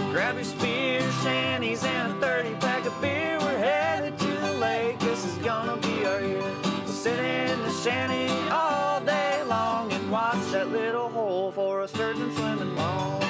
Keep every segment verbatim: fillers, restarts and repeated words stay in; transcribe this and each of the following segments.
Grab your spear, shanties, and a thirty pack of beer. We're headed to the lake. This is gonna be our year. We'll sit in the shanty all day long and watch that little hole for a sturgeon swimming long.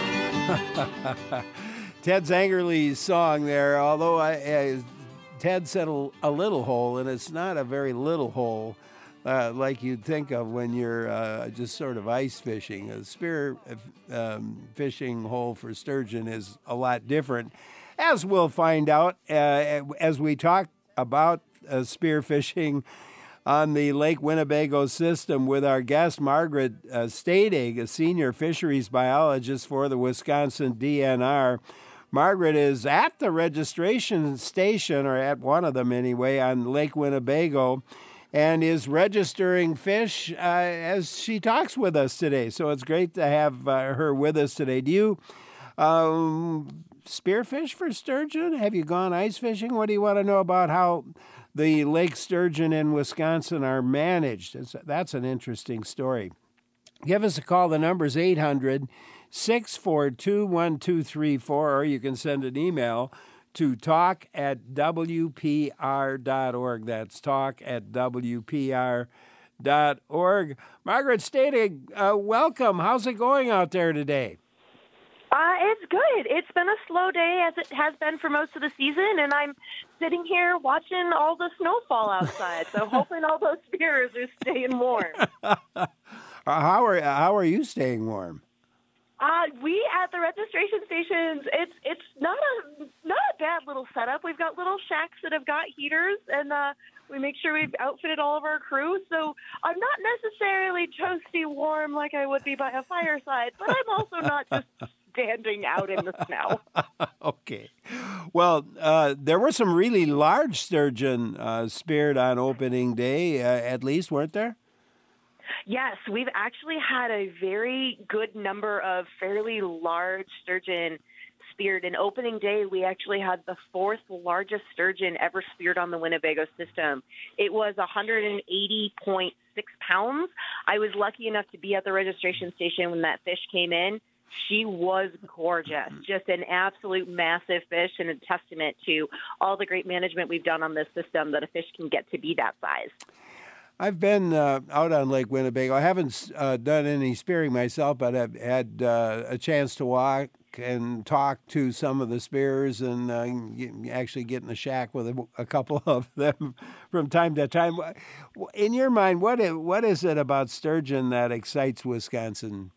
Ted Zangerly's song there, although I, I, Ted said a, a little hole, and it's not a very little hole uh, like you'd think of when you're uh, just sort of ice fishing. A spear um, fishing hole for sturgeon is a lot different, as we'll find out uh, as we talk about uh, spear fishing on the Lake Winnebago system with our guest, Margaret uh, Stadig, a senior fisheries biologist for the Wisconsin D N R. Margaret is at the registration station, or at one of them anyway, on Lake Winnebago, and is registering fish uh, as she talks with us today. So it's great to have uh, her with us today. Do you um, spearfish for sturgeon? Have you gone ice fishing? What do you want to know about how the lake sturgeon in Wisconsin are managed? It's, that's an interesting story. Give us a call. The number's eight hundred, six four two, one two three four, or you can send an email to talk at W P R dot org. That's talk at W P R dot org. Margaret Stadig, uh, welcome. How's it going out there today? Uh, it's good. It's been a slow day, as it has been for most of the season, and I'm sitting here watching all the snowfall outside, so hoping all those spears are staying warm. how are how are you staying warm? Uh, we at the registration stations, it's it's not a not a bad little setup. We've got little shacks that have got heaters, and uh, we make sure we've outfitted all of our crew. So I'm not necessarily toasty warm like I would be by a fireside, but I'm also not just standing out in the snow. Okay. Well, uh, there were some really large sturgeon uh, speared on opening day, uh, at least, weren't there? Yes, we've actually had a very good number of fairly large sturgeon speared. In opening day, we actually had the fourth largest sturgeon ever speared on the Winnebago system. It was one hundred eighty point six pounds. I was lucky enough to be at the registration station when that fish came in. She was gorgeous, just an absolute massive fish, and a testament to all the great management we've done on this system that a fish can get to be that size. I've been uh, out on Lake Winnebago. I haven't uh, done any spearing myself, but I've had uh, a chance to walk and talk to some of the spearers, and uh, actually get in the shack with a, a couple of them from time to time. In your mind, what is, what is it about sturgeon that excites Wisconsin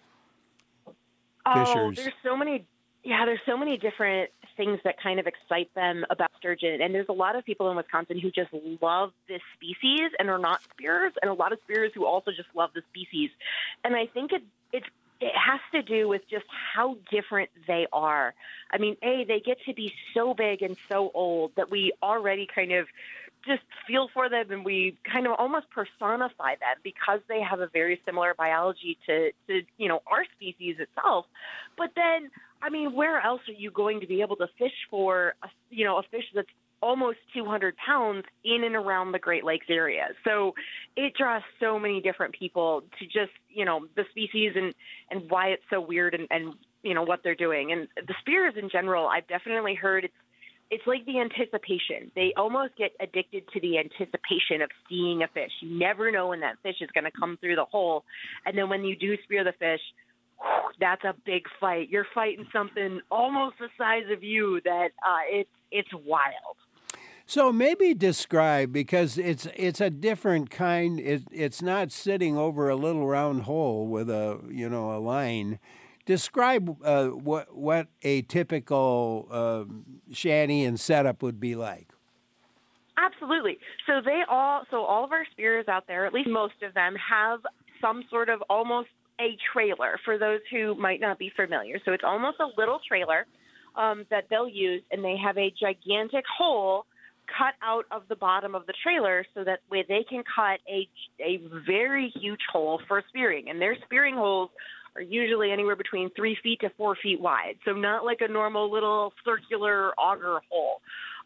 fishers? Oh, there's so many. Yeah, there's so many different things that kind of excite them about sturgeon. And there's a lot of people in Wisconsin who just love this species and are not spearers, and a lot of spearers who also just love the species. And I think it it, it has to do with just how different they are. I mean, A, they get to be so big and so old that we already kind of just feel for them, and we kind of almost personify them because they have a very similar biology to, to, you know, our species itself. But then, I mean, where else are you going to be able to fish for, a, you know, a fish that's almost two hundred pounds in and around the Great Lakes area? So it draws so many different people to just, you know, the species and, and why it's so weird, and, and, you know, what they're doing. And the spears in general, I've definitely heard it's, It's like the anticipation. They almost get addicted to the anticipation of seeing a fish. You never know when that fish is going to come through the hole. And then when you do spear the fish, whew, that's a big fight. You're fighting something almost the size of you that uh, it's it's wild. So maybe describe, because it's it's a different kind. It, it's not sitting over a little round hole with a, you know, a line. Describe uh, what what a typical uh, shanty and setup would be like. Absolutely. So they all, so all of our spearers out there, at least most of them, have some sort of almost a trailer for those who might not be familiar. So it's almost a little trailer um, that they'll use, and they have a gigantic hole cut out of the bottom of the trailer so that way they can cut a a very huge hole for spearing. And their spearing holes are usually anywhere between three feet to four feet wide. So not like a normal little circular auger hole.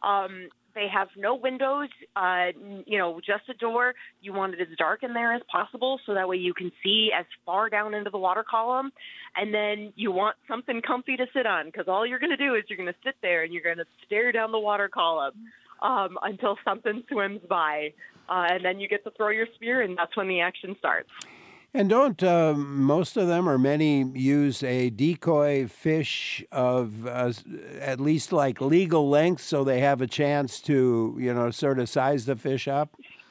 Um, they have no windows, uh, you know, just a door. You want it as dark in there as possible so that way you can see as far down into the water column. And then you want something comfy to sit on because all you're going to do is you're going to sit there and you're going to stare down the water column um, until something swims by. Uh, and then you get to throw your spear, and that's when the action starts. And don't uh, most of them or many use a decoy fish of uh, at least like legal length so they have a chance to, you know, sort of size the fish up?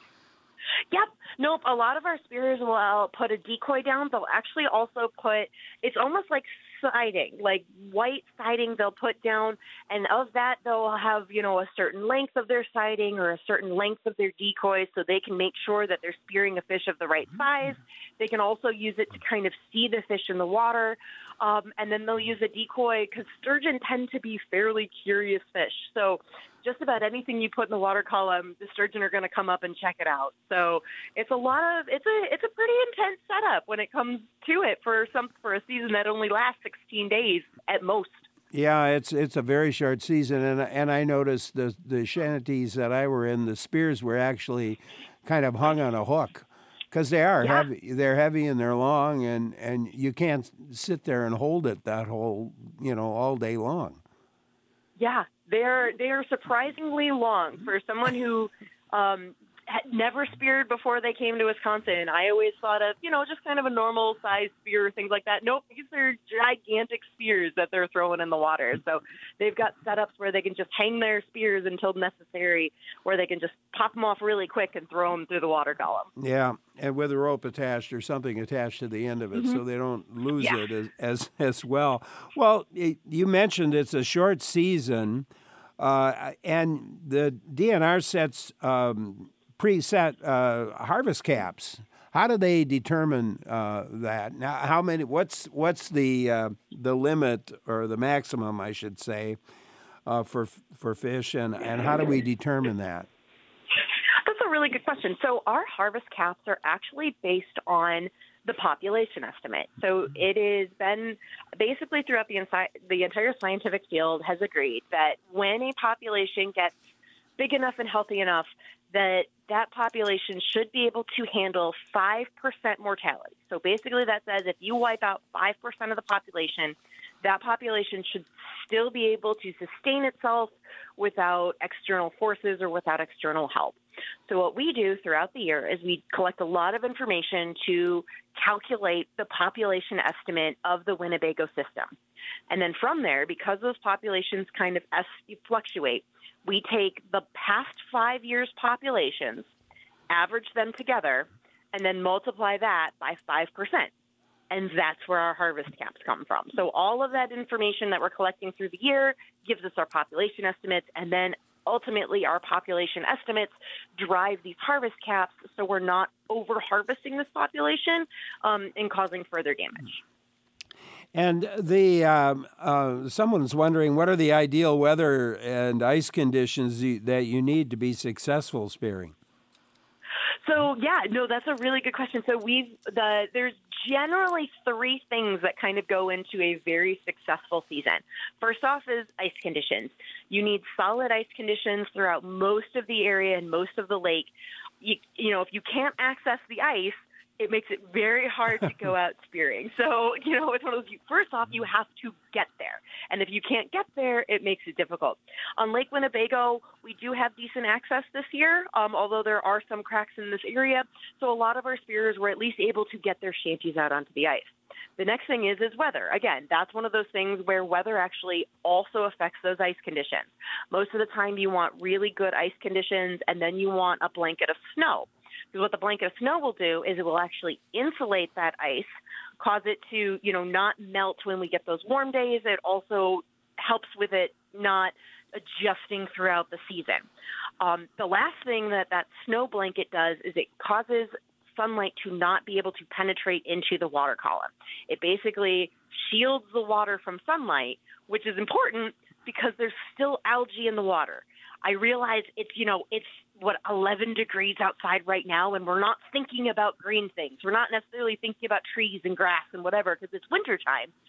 Yep. Nope. A lot of our spears will put a decoy down. They'll actually also put, it's almost like siding, like white siding they'll put down. And of that, they'll have, you know, a certain length of their siding or a certain length of their decoys so they can make sure that they're spearing a fish of the right size. They can also use it to kind of see the fish in the water. Um, and then they'll use a decoy because sturgeon tend to be fairly curious fish. So just about anything you put in the water column, the sturgeon are going to come up and check it out. So it's a lot of it's a it's a pretty intense setup when it comes to it for some for a season that only lasts sixteen days at most. Yeah, it's it's a very short season, and and I noticed the the shanties that I were in, the spears were actually kind of hung on a hook. Because they are Yeah. heavy, they're heavy and they're long, and, and you can't sit there and hold it that whole, you know, all day long. Yeah, they're they are surprisingly long for someone who um, had never speared before they came to Wisconsin. I always thought of, you know, just kind of a normal size spear, things like that. Nope, these are gigantic spears that they're throwing in the water. So they've got setups where they can just hang their spears until necessary, where they can just pop them off really quick and throw them through the water column. Yeah, and with a rope attached or something attached to the end of it, mm-hmm. so they don't lose Yeah. it as, as as well. Well, it, you mentioned it's a short season, uh, and the D N R sets um, preset uh, harvest caps. How do they determine uh, that? Now, how many? What's what's the uh, the limit or the maximum, I should say, uh, for for fish, and, and how do we determine that? That's a really good question. So our harvest caps are actually based on the population estimate. So it has been basically throughout the, insi- the entire scientific field has agreed that when a population gets big enough and healthy enough, that that population should be able to handle five percent mortality. So basically that says if you wipe out five percent of the population, that population should still be able to sustain itself without external forces or without external help. So what we do throughout the year is we collect a lot of information to calculate the population estimate of the Winnebago system. And then from there, because those populations kind of es- fluctuate, we take the past five years' populations, average them together, and then multiply that by five percent. And that's where our harvest caps come from. So all of that information that we're collecting through the year gives us our population estimates, and then ultimately our population estimates drive these harvest caps so we're not over-harvesting this population um, and causing further damage. And the um, uh, someone's wondering, what are the ideal weather and ice conditions that you need to be successful spearing? So yeah, no, that's a really good question. So we've the there's generally three things that kind of go into a very successful season. First off is ice conditions. You need solid ice conditions throughout most of the area and most of the lake. You, you know, if you can't access the ice, it makes it very hard to go out spearing. So, you know, it's one of those, first off, you have to get there. And if you can't get there, it makes it difficult. On Lake Winnebago, we do have decent access this year, um, although there are some cracks in this area. So a lot of our spearers were at least able to get their shanties out onto the ice. The next thing is is weather. Again, that's one of those things where weather actually also affects those ice conditions. Most of the time you want really good ice conditions, and then you want a blanket of snow. Because what the blanket of snow will do is it will actually insulate that ice, cause it to, you know, not melt when we get those warm days. It also helps with it not adjusting throughout the season. Um, the last thing that that snow blanket does is it causes sunlight to not be able to penetrate into the water column. It basically shields the water from sunlight, which is important because there's still algae in the water. I realize it's, you know, it's what, eleven degrees outside right now, and we're not thinking about green things. We're not necessarily thinking about trees and grass and whatever because it's wintertime.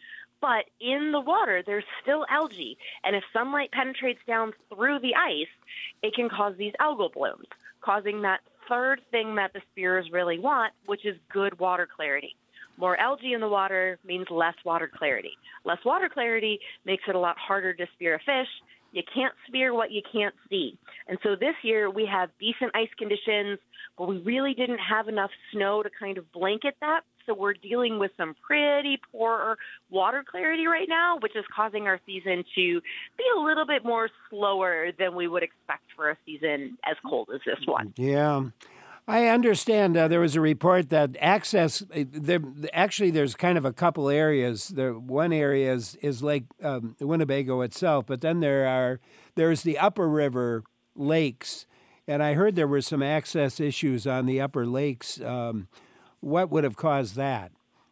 But in the water, there's still algae. And if sunlight penetrates down through the ice, it can cause these algal blooms, causing that third thing that the spears really want, which is good water clarity. More algae in the water means less water clarity. Less water clarity makes it a lot harder to spear a fish. You can't spear what you can't see. And so this year we have decent ice conditions, but we really didn't have enough snow to kind of blanket that. So we're dealing with some pretty poor water clarity right now, which is causing our season to be a little bit more slower than we would expect for a season as cold as this one. Yeah. I understand uh, there was a report that access, there, actually there's kind of a couple areas. The one area is, is Lake um, Winnebago itself, but then there are there's the upper river lakes, and I heard there were some access issues on the upper lakes. Um, what would have caused that?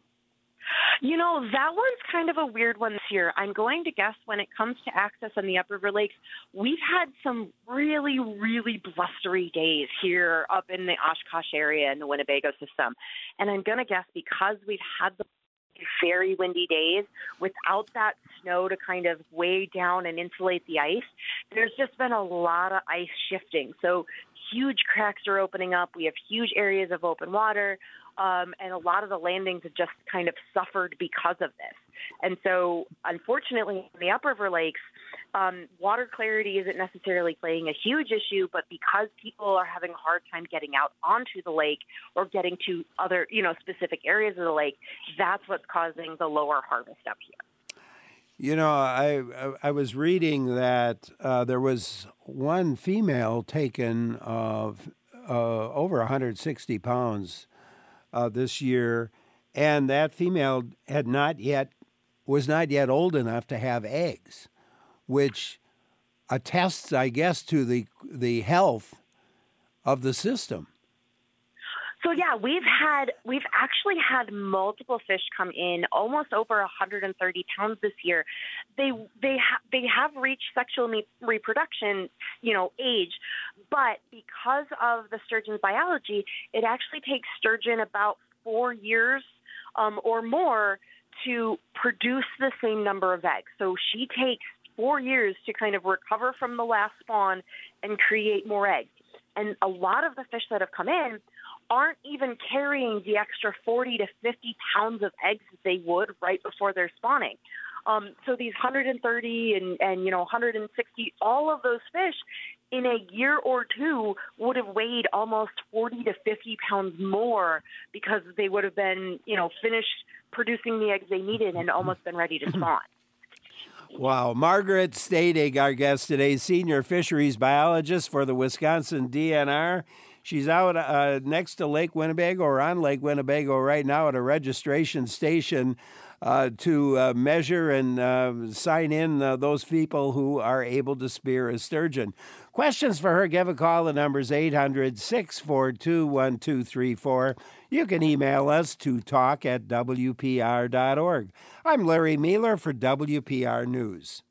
You know, that one's kind of a weird one this year. I'm going to guess when it comes to access on the Upper River Lakes, we've had some really, really blustery days here up in the Oshkosh area in the Winnebago system. And I'm going to guess because we've had the very windy days without that snow to kind of weigh down and insulate the ice, there's just been a lot of ice shifting. So huge cracks are opening up. We have huge areas of open water. Um, and a lot of the landings have just kind of suffered because of this. And so, unfortunately, in the Upriver Lakes, um, water clarity isn't necessarily playing a huge issue, but because people are having a hard time getting out onto the lake or getting to other, you know, specific areas of the lake, that's what's causing the lower harvest up here. You know, I I was reading that uh, there was one female taken of uh, over one hundred sixty pounds Uh, this year, and that female had not yet was not yet old enough to have eggs, which attests, I guess, to the the health of the system. So yeah, we've had we've actually had multiple fish come in, almost over one hundred thirty pounds this year. They they ha- they have reached sexual me- reproduction, you know, age, but because of the sturgeon's biology, it actually takes sturgeon about four years um, or more to produce the same number of eggs. So she takes four years to kind of recover from the last spawn and create more eggs. And a lot of the fish that have come in aren't even carrying the extra forty to fifty pounds of eggs that they would right before they're spawning. Um, so these one hundred thirty and, and, you know, one hundred sixty, all of those fish in a year or two would have weighed almost forty to fifty pounds more because they would have been, you know, finished producing the eggs they needed and almost been ready to spawn. Wow. Margaret Stadig, our guest today, senior fisheries biologist for the Wisconsin D N R. She's out uh, next to Lake Winnebago or on Lake Winnebago right now at a registration station uh, to uh, measure and uh, sign in uh, those people who are able to spear a sturgeon. Questions for her, give a call. The number's eight hundred, six four two, one two three four. You can email us to talk at W P R dot org. I'm Larry Mueller for W P R News.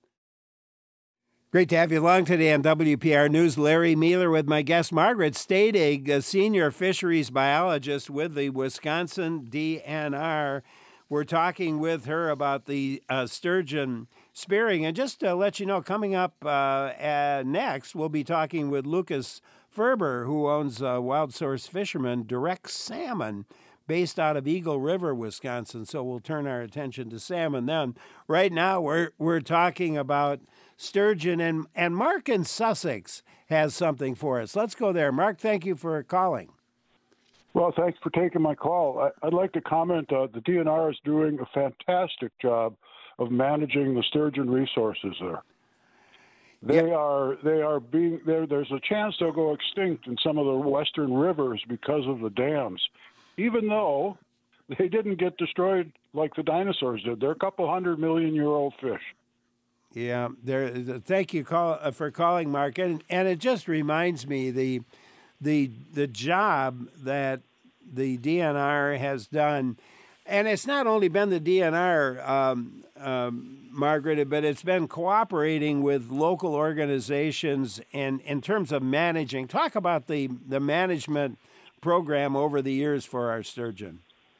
Great to have you along today on W P R News. Larry Mueller with my guest, Margaret Stadig, a senior fisheries biologist with the Wisconsin D N R. We're talking with her about the uh, sturgeon spearing. And just to let you know, coming up uh, uh, next, we'll be talking with Lucas Ferber, who owns uh, Wild Source Fisherman Direct Salmon, based out of Eagle River, Wisconsin. So we'll turn our attention to salmon then. Right now, we're we're talking about sturgeon, and, and Mark in Sussex has something for us. Let's go there. Mark, thank you for calling. Well, thanks for taking my call. I, I'd like to comment uh, the D N R is doing a fantastic job of managing the sturgeon resources there. They yeah. are they are being there. There's a chance they'll go extinct in some of the western rivers because of the dams, even though they didn't get destroyed like the dinosaurs did. They're a couple hundred million year old fish. Yeah, there. Thank you call, uh, for calling, Mark, and and it just reminds me the the the job that the D N R has done, and it's not only been the D N R, um, um, Margaret, but it's been cooperating with local organizations and in terms of managing. Talk about the the management program over the years for our sturgeon.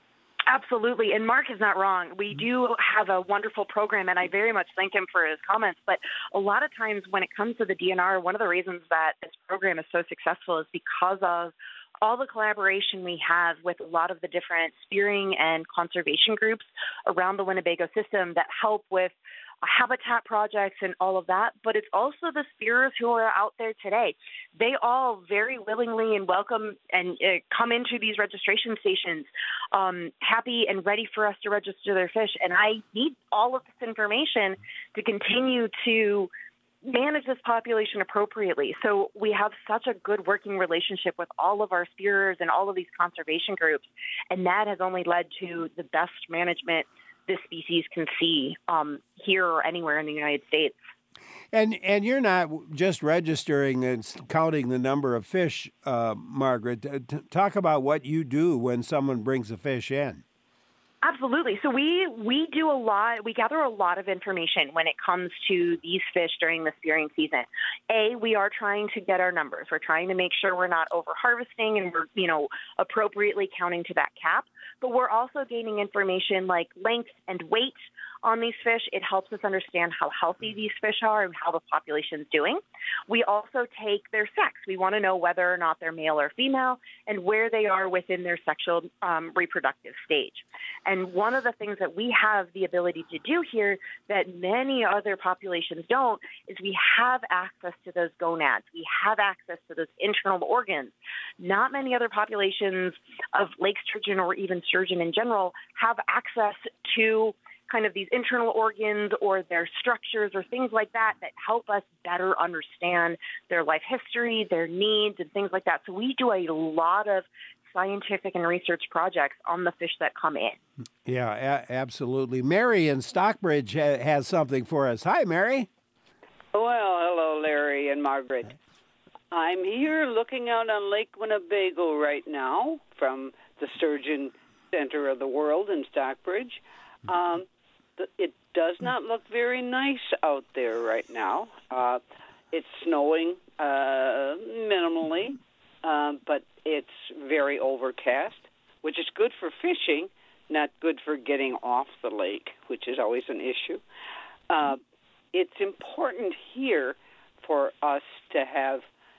Absolutely. And Mark is not wrong. We do have a wonderful program, and I very much thank him for his comments. But a lot of times when it comes to the D N R, one of the reasons that this program is so successful is because of all the collaboration we have with a lot of the different spearing and conservation groups around the Winnebago system that help with habitat projects and all of that, but it's also the spearers who are out there today. They all very willingly and welcome and uh, come into these registration stations um, happy and ready for us to register their fish. And I need all of this information to continue to manage this population appropriately. So we have such a good working relationship with all of our spearers and all of these conservation groups, and that has only led to the best management this species can see um, here or anywhere in the United States. And and you're not just registering and counting the number of fish, uh, Margaret. T- talk about what you do when someone brings a fish in. Absolutely. So we, we do a lot, we gather a lot of information when it comes to these fish during the spearing season. A, we are trying to get our numbers. We're trying to make sure we're not over harvesting and we're, you know, appropriately counting to that cap. But we're also gaining information like length and weight on these fish. It helps us understand how healthy these fish are and how the population's doing. We also take their sex. We want to know whether or not they're male or female and where they are within their sexual um, reproductive stage. And one of the things that we have the ability to do here that many other populations don't is we have access to those gonads. We have access to those internal organs. Not many other populations of lake sturgeon or even sturgeon in general have access to kind of these internal organs or their structures or things like that that help us better understand their life history, their needs, and things like that. So we do a lot of scientific and research projects on the fish that come in. Yeah, a- absolutely. Mary in Stockbridge ha- has something for us. Hi, Mary. Well, hello, Larry and Margaret. I'm here looking out on Lake Winnebago right now from the Sturgeon Center of the World in Stockbridge. Um, it does not look very nice out there right now. Uh, it's snowing uh, minimally, uh, but it's very overcast, which is good for fishing, not good for getting off the lake, which is always an issue. Uh, it's important here for us to have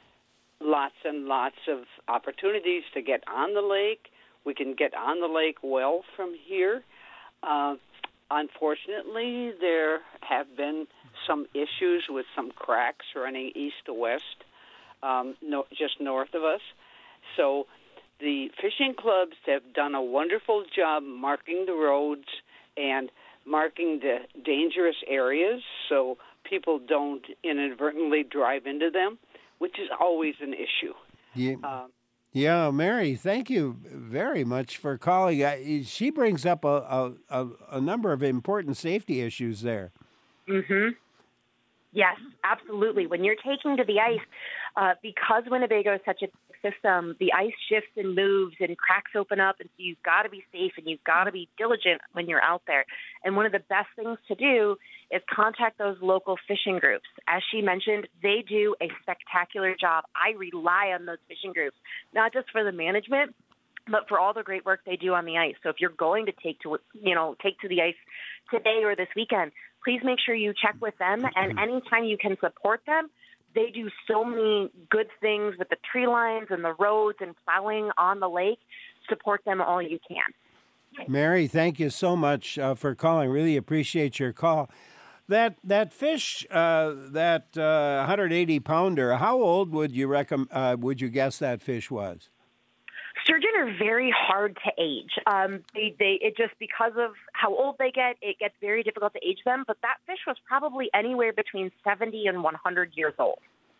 lots and lots of opportunities to get on the lake. We can get on the lake well from here. Uh, unfortunately, there have been some issues with some cracks running east to west, um, no, just north of us. So the fishing clubs have done a wonderful job marking the roads and marking the dangerous areas so people don't inadvertently drive into them, which is always an issue. Yeah. Um, Yeah, Mary, thank you very much for calling. Uh, She brings up a, a, a, a number of important safety issues there. Mm-hmm. Yes, absolutely. When you're taking to the ice, uh, because Winnebago is such a big system, the ice shifts and moves and cracks open up, and so you've got to be safe and you've got to be diligent when you're out there. And one of the best things to do is contact those local fishing groups. As she mentioned, they do a spectacular job. I rely on those fishing groups, not just for the management, but for all the great work they do on the ice. So if you're going to take to, you know, take to the ice today or this weekend, please make sure you check with them. And anytime you can support them, they do so many good things with the tree lines and the roads and plowing on the lake. Support them all you can. Mary, thank you so much uh, for calling. Really appreciate your call. That that fish, uh, that uh, one hundred eighty pounder, how old would you recommend? Uh, would you guess that fish was? Sturgeon are very hard to age. Um, they, they, it just because of how old they get, it gets very difficult to age them. But that fish was probably anywhere between seventy and one hundred years old.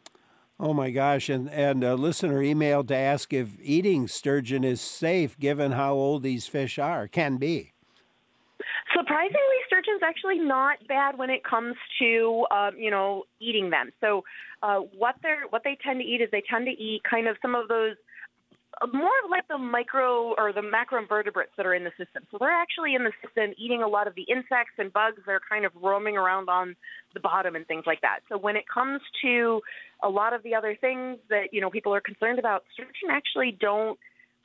Oh my gosh! And and a listener emailed to ask if eating sturgeon is safe, given how old these fish are. Can be. Surprisingly, sturgeon's actually not bad when it comes to um, you know eating them. So uh, what they what they tend to eat is they tend to eat kind of some of those more like the micro or the macroinvertebrates that are in the system. So they're actually in the system eating a lot of the insects and bugs that are kind of roaming around on the bottom and things like that. So when it comes to a lot of the other things that, you know, people are concerned about, sturgeon actually don't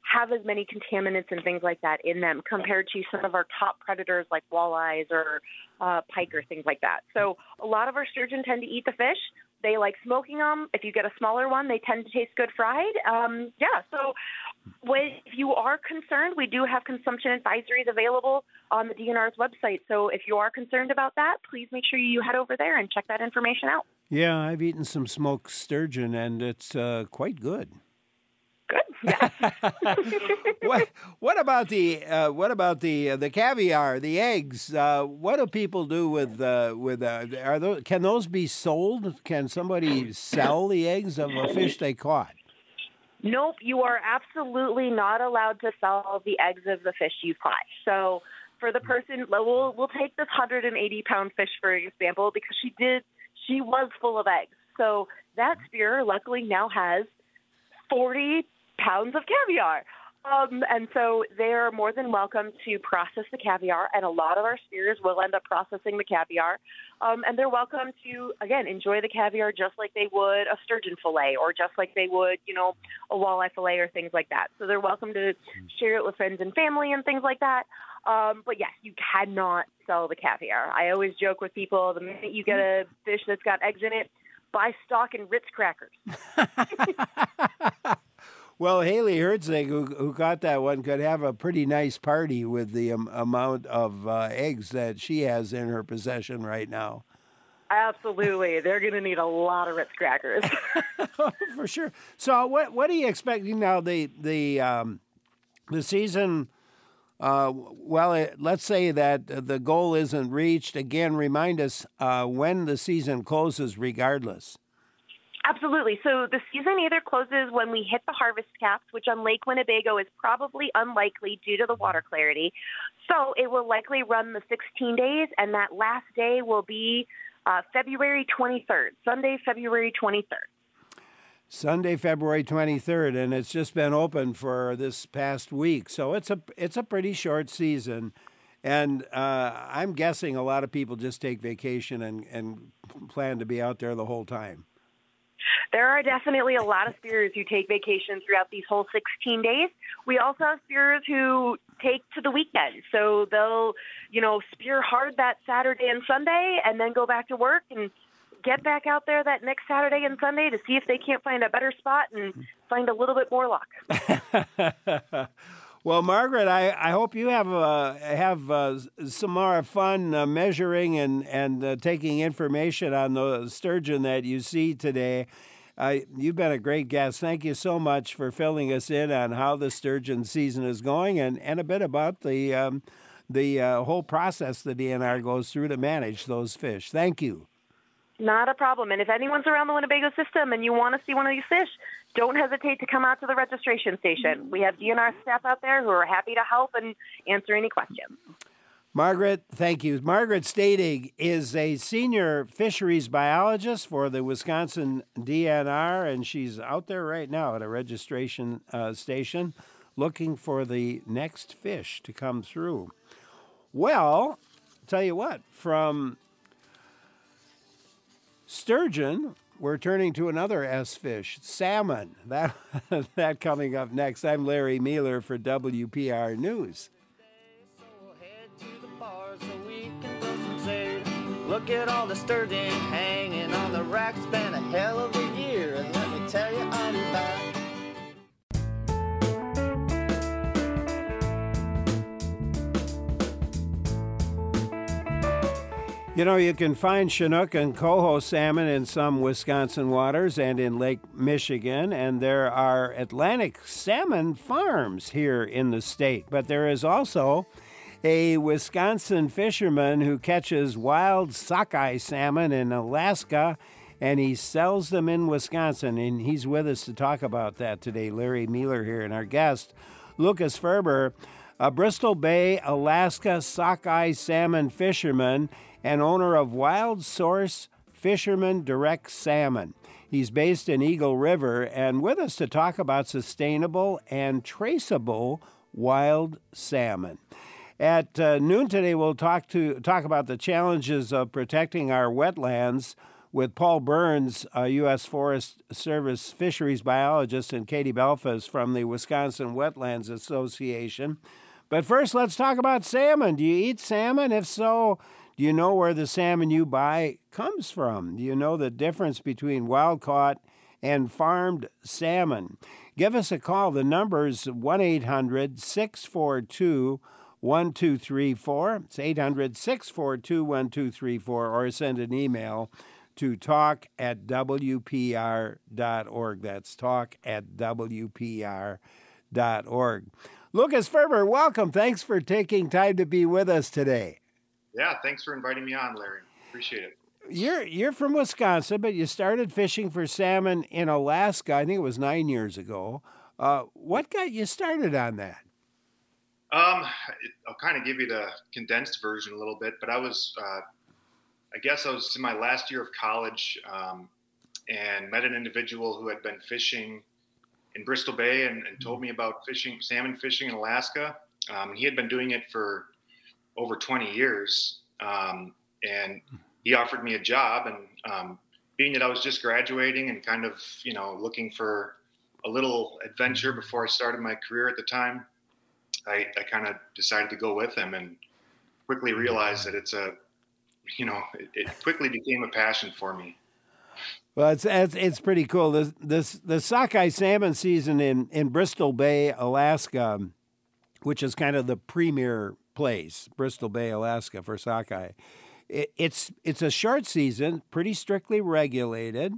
have as many contaminants and things like that in them compared to some of our top predators like walleyes or uh, pike or things like that. So a lot of our sturgeon tend to eat the fish. They like smoking them. If you get a smaller one, they tend to taste good fried. Um, yeah, so when, if you are concerned, we do have consumption advisories available on the D N R's website. So if you are concerned about that, please make sure you head over there and check that information out. Yeah, I've eaten some smoked sturgeon, and it's uh, quite good. Good. Yeah. what What about the uh, What about the uh, the caviar, the eggs? Uh, what do people do with uh, with uh, are those? Can those be sold? Can somebody sell the eggs of a fish they caught? Nope, you are absolutely not allowed to sell the eggs of the fish you've caught. So for the person, we'll we'll take this one hundred eighty pound fish for example, because she did she was full of eggs. So that spear luckily now has forty pounds of caviar. Um, and so they're more than welcome to process the caviar, and a lot of our spears will end up processing the caviar. Um, and they're welcome to, again, enjoy the caviar just like they would a sturgeon fillet or just like they would, you know, a walleye fillet or things like that. So they're welcome to share it with friends and family and things like that. Um, but yes, you cannot sell the caviar. I always joke with people, the minute you get a fish that's got eggs in it, buy stock in Ritz crackers. Well, Haley Herzig, who, who got that one, could have a pretty nice party with the um, amount of uh, eggs that she has in her possession right now. Absolutely. They're going to need a lot of Ritz crackers. For sure. So what what are you expecting now? The, the, um, the season, uh, well, it, let's say that the goal isn't reached. Again, remind us uh, when the season closes regardless. Absolutely. So the season either closes when we hit the harvest caps, which on Lake Winnebago is probably unlikely due to the water clarity. So it will likely run the sixteen days, and that last day will be uh, February twenty-third, Sunday, February twenty-third. Sunday, February twenty-third, and it's just been open for this past week. So it's a it's a pretty short season. And uh, I'm guessing a lot of people just take vacation and, and plan to be out there the whole time. There are definitely a lot of spearers who take vacation throughout these whole sixteen days. We also have spearers who take to the weekend. So they'll, you know, spear hard that Saturday and Sunday and then go back to work and get back out there that next Saturday and Sunday to see if they can't find a better spot and find a little bit more luck. Well, Margaret, I, I hope you have uh, have uh, some more fun uh, measuring and, and uh, taking information on the sturgeon that you see today. Uh, you've been a great guest. Thank you so much for filling us in on how the sturgeon season is going and, and a bit about the, um, the uh, whole process the D N R goes through to manage those fish. Thank you. Not a problem. And if anyone's around the Winnebago system and you want to see one of these fish, don't hesitate to come out to the registration station. We have D N R staff out there who are happy to help and answer any questions. Margaret, thank you. Margaret Stadig is a senior fisheries biologist for the Wisconsin D N R, and she's out there right now at a registration uh, station looking for the next fish to come through. Well, tell you what, from sturgeon, we're turning to another S fish, salmon. That that coming up next. I'm Larry Mueller for W P R News. So we'll head to the bar so we can throw some shade. Look at all the sturgeon hanging on the rack. It's been a hell of a year, and let me tell you, I'm back. You know, you can find Chinook and coho salmon in some Wisconsin waters and in Lake Michigan, and there are Atlantic salmon farms here in the state. But there is also a Wisconsin fisherman who catches wild sockeye salmon in Alaska, and he sells them in Wisconsin, and he's with us to talk about that today. Larry Mueller here, and our guest, Lucas Ferber, a Bristol Bay, Alaska sockeye salmon fisherman and owner of Wild Source Fisherman Direct Salmon. He's based in Eagle River and with us to talk about sustainable and traceable wild salmon. At uh, noon today, we'll talk to talk about the challenges of protecting our wetlands with Paul Burns, a U S Forest Service fisheries biologist, and Katie Belfast from the Wisconsin Wetlands Association. But first, let's talk about salmon. Do you eat salmon? If so, do you know where the salmon you buy comes from? Do you know the difference between wild-caught and farmed salmon? Give us a call. The number's one eight hundred six four two one two three four. It's eight hundred six four two one two three four, or send an email to talk at w p r dot org. That's talk at w p r dot org. Lucas Ferber, welcome. Thanks for taking time to be with us today. Yeah, thanks for inviting me on, Larry. Appreciate it. You're you're from Wisconsin, but you started fishing for salmon in Alaska, I think it was nine years ago. Uh, what got you started on that? Um, I'll kind of give you the condensed version a little bit, but I was, uh, I guess I was in my last year of college um, and met an individual who had been fishing in Bristol Bay and, and told me about fishing, salmon fishing in Alaska. Um, he had been doing it for over twenty years. Um, and he offered me a job, and um, being that I was just graduating and kind of, you know, looking for a little adventure before I started my career at the time, I, I kind of decided to go with him and quickly realized that it's a, you know, it, it quickly became a passion for me. Well, it's it's, it's pretty cool. This, this the sockeye salmon season in, in Bristol Bay, Alaska, which is kind of the premier place, Bristol Bay, Alaska, for sockeye. It, it's it's a short season, pretty strictly regulated.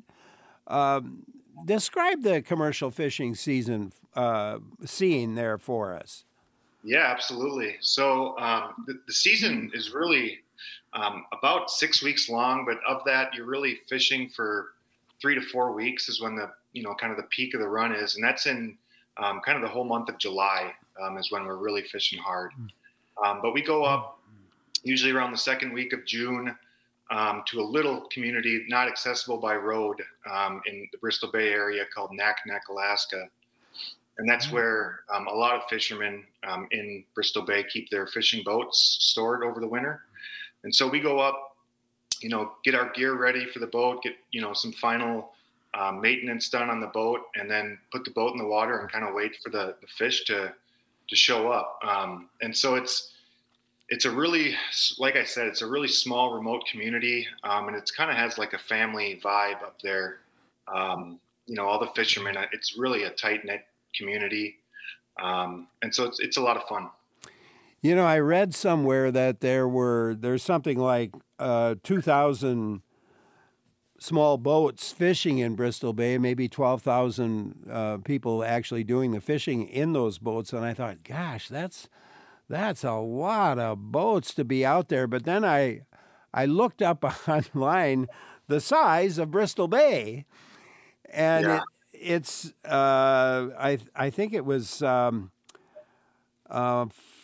Um, describe the commercial fishing season uh, scene there for us. Yeah, absolutely. So um, the, the season is really um, about six weeks long, but of that, you're really fishing for three to four weeks is when the, you know, kind of the peak of the run is. And that's in um, kind of the whole month of July um, is when we're really fishing hard. Um, but we go up usually around the second week of June um, to a little community not accessible by road um, in the Bristol Bay area called Naknek, Alaska. And that's where um, a lot of fishermen um, in Bristol Bay keep their fishing boats stored over the winter. And so we go up, you know, get our gear ready for the boat, get, you know, some final um, maintenance done on the boat, and then put the boat in the water and kind of wait for the, the fish to to show up. Um, and so it's it's a really, like I said, it's a really small, remote community, um, and it's kind of has like a family vibe up there. Um, you know, all the fishermen, it's really a tight-knit community. Um, and so it's it's a lot of fun. You know, I read somewhere that there were, there's something like uh, two thousand small boats fishing in Bristol Bay, maybe twelve thousand uh, people actually doing the fishing in those boats. And I thought, gosh, that's that's a lot of boats to be out there. But then I, I looked up online the size of Bristol Bay, and Yeah. it, it's, uh, I, I think it was, um, uh,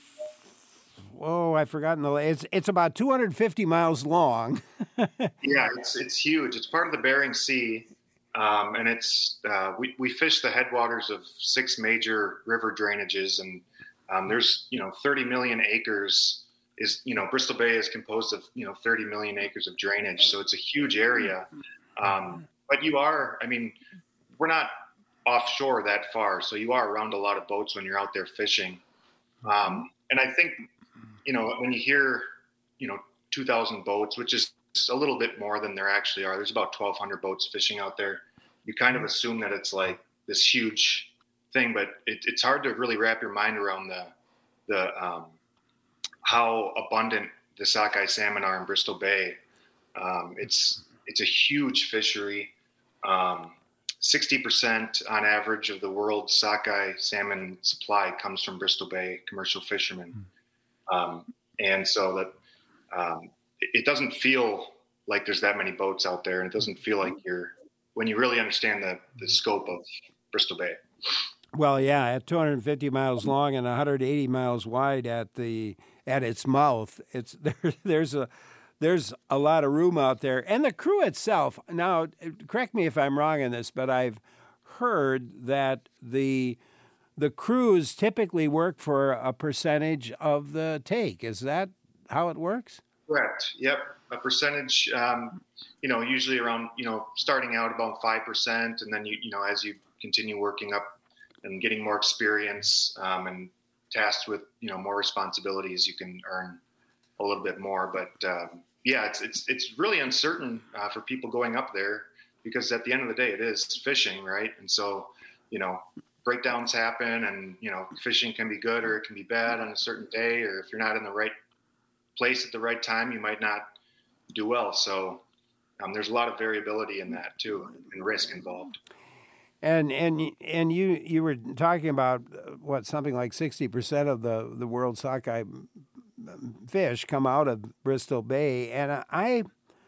Oh, I've forgotten the. It's it's about two hundred fifty miles long. Yeah, it's it's huge. It's part of the Bering Sea, um, and it's uh, we we fish the headwaters of six major river drainages, and um, there's you know thirty million acres. Is you know Bristol Bay is composed of you know thirty million acres of drainage, so it's a huge area. Um, but you are, I mean, we're not offshore that far, so you are around a lot of boats when you're out there fishing, um, and I think. You know, when you hear, you know, two thousand boats, which is a little bit more than there actually are, there's about twelve hundred boats fishing out there. You kind of assume that it's like this huge thing, but it, it's hard to really wrap your mind around the, the, um, how abundant the sockeye salmon are in Bristol Bay. Um, it's, it's a huge fishery. Um, sixty percent on average of the world's sockeye salmon supply comes from Bristol Bay commercial fishermen. Um, and so that um, it doesn't feel like there's that many boats out there, and it doesn't feel like you're when you really understand the, the scope of Bristol Bay. Well, yeah, at two hundred fifty miles long and one hundred eighty miles wide at the at its mouth, it's there. There's a there's a lot of room out there, and the crew itself. Now, correct me if I'm wrong in this, but I've heard that the The crews typically work for a percentage of the take. Is that how it works? Correct. Yep. a percentage, um, you know, usually around, you know, starting out about five percent. And then, you, you know, as you continue working up and getting more experience um, and tasked with, you know, more responsibilities, you can earn a little bit more. But um, yeah, it's, it's, it's really uncertain uh, for people going up there, because at the end of the day, it is fishing, right? And so, you know, breakdowns happen, and, you know, fishing can be good or it can be bad on a certain day, or if you're not in the right place at the right time, you might not do well. So um, there's a lot of variability in that too, and risk involved. And and and you you were talking about what, something like sixty percent of the the world's sockeye fish come out of Bristol Bay, and I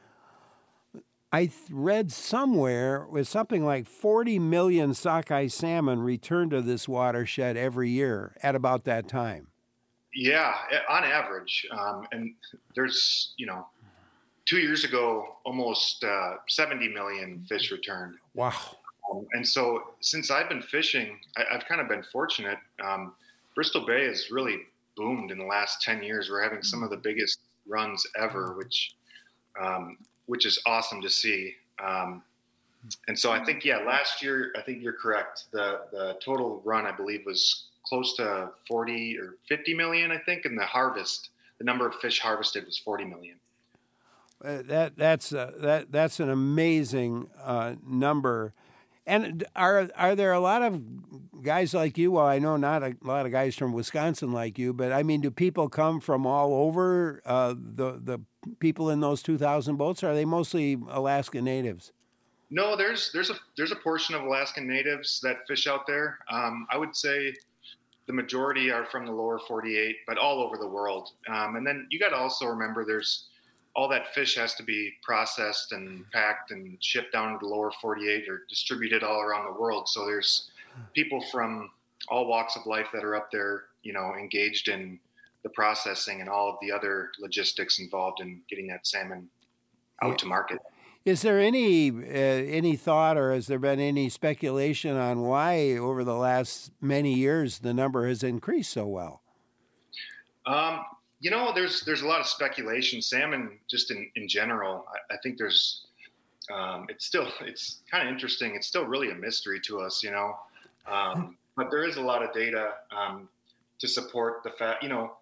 I read somewhere with something like forty million sockeye salmon return to this watershed every year at about that time. Yeah, on average. Um, and there's, you know, two years ago, almost uh, seventy million fish returned. Wow. Um, and so since I've been fishing, I, I've kind of been fortunate. Um, Bristol Bay has really boomed in the last ten years. We're having some of the biggest runs ever, which um, which is awesome to see. Um, and so I think, yeah, last year, I think you're correct. The the total run, I believe, was close to forty or fifty million, I think. And the harvest, the number of fish harvested was forty million. Uh, that that's uh, that that's an amazing uh, number. And are are there a lot of guys like you? Well, I know not a lot of guys from Wisconsin like you, but I mean, do people come from all over, uh, the the people in those two thousand boats? Or are they mostly Alaska natives? No, there's there's a there's a portion of Alaskan natives that fish out there. Um, I would say the majority are from the lower forty-eight, but all over the world. Um, and then you got to also remember, there's all that fish has to be processed and packed and shipped down to the lower forty-eight or distributed all around the world. So there's people from all walks of life that are up there, you know, engaged in the processing and all of the other logistics involved in getting that salmon out yeah. to market. Is there any uh, any thought, or has there been any speculation on why over the last many years the number has increased so well? Um, You know, there's there's a lot of speculation. Salmon, just in, in general, I, I think there's um, it's still it's kind of interesting. It's still really a mystery to us, you know. Um, but there is a lot of data um, to support the fact, you know,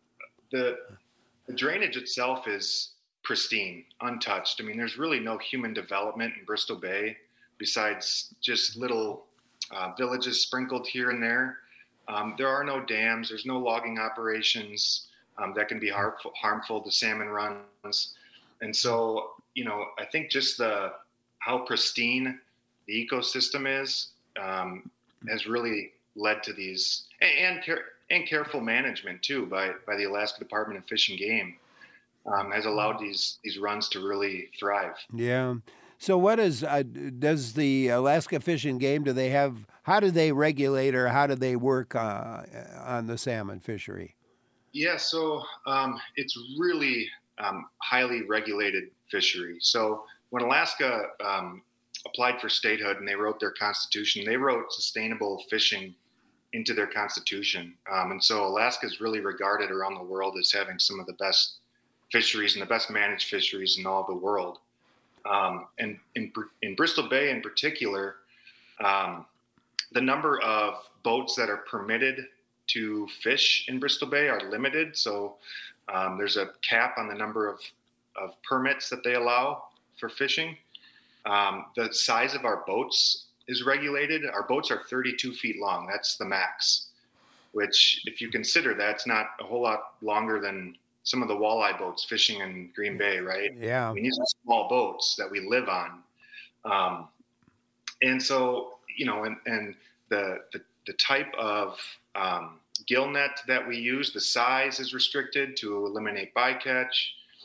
the the drainage itself is pristine, untouched. I mean, there's really no human development in Bristol Bay besides just little uh, villages sprinkled here and there. Um, there are no dams. There's no logging operations. Um, that can be harmful, harmful to salmon runs. And so, you know, I think just the how pristine the ecosystem is um, has really led to these, and and, care, and careful management too by, by the Alaska Department of Fish and Game um, has allowed these these runs to really thrive. Yeah. So what is, uh, does the Alaska Fish and Game, do they have, how do they regulate, or how do they work uh, on the salmon fishery? Yeah, so um, it's really um, highly regulated fishery. So when Alaska um, applied for statehood and they wrote their constitution, they wrote sustainable fishing into their constitution. Um, and so Alaska is really regarded around the world as having some of the best fisheries and the best managed fisheries in all the world. Um, and in, in Bristol Bay in particular, um, the number of boats that are permitted to fish in Bristol Bay are limited. So um, there's a cap on the number of, of permits that they allow for fishing. Um, the size of our boats is regulated. Our boats are thirty-two feet long. That's the max, which if you consider that, it's not a whole lot longer than some of the walleye boats fishing in Green Bay, right? Yeah. I mean, these are small boats that we live on. Um, and so, you know, and, and the, the, the type of um, gill net that we use, the size is restricted to eliminate bycatch.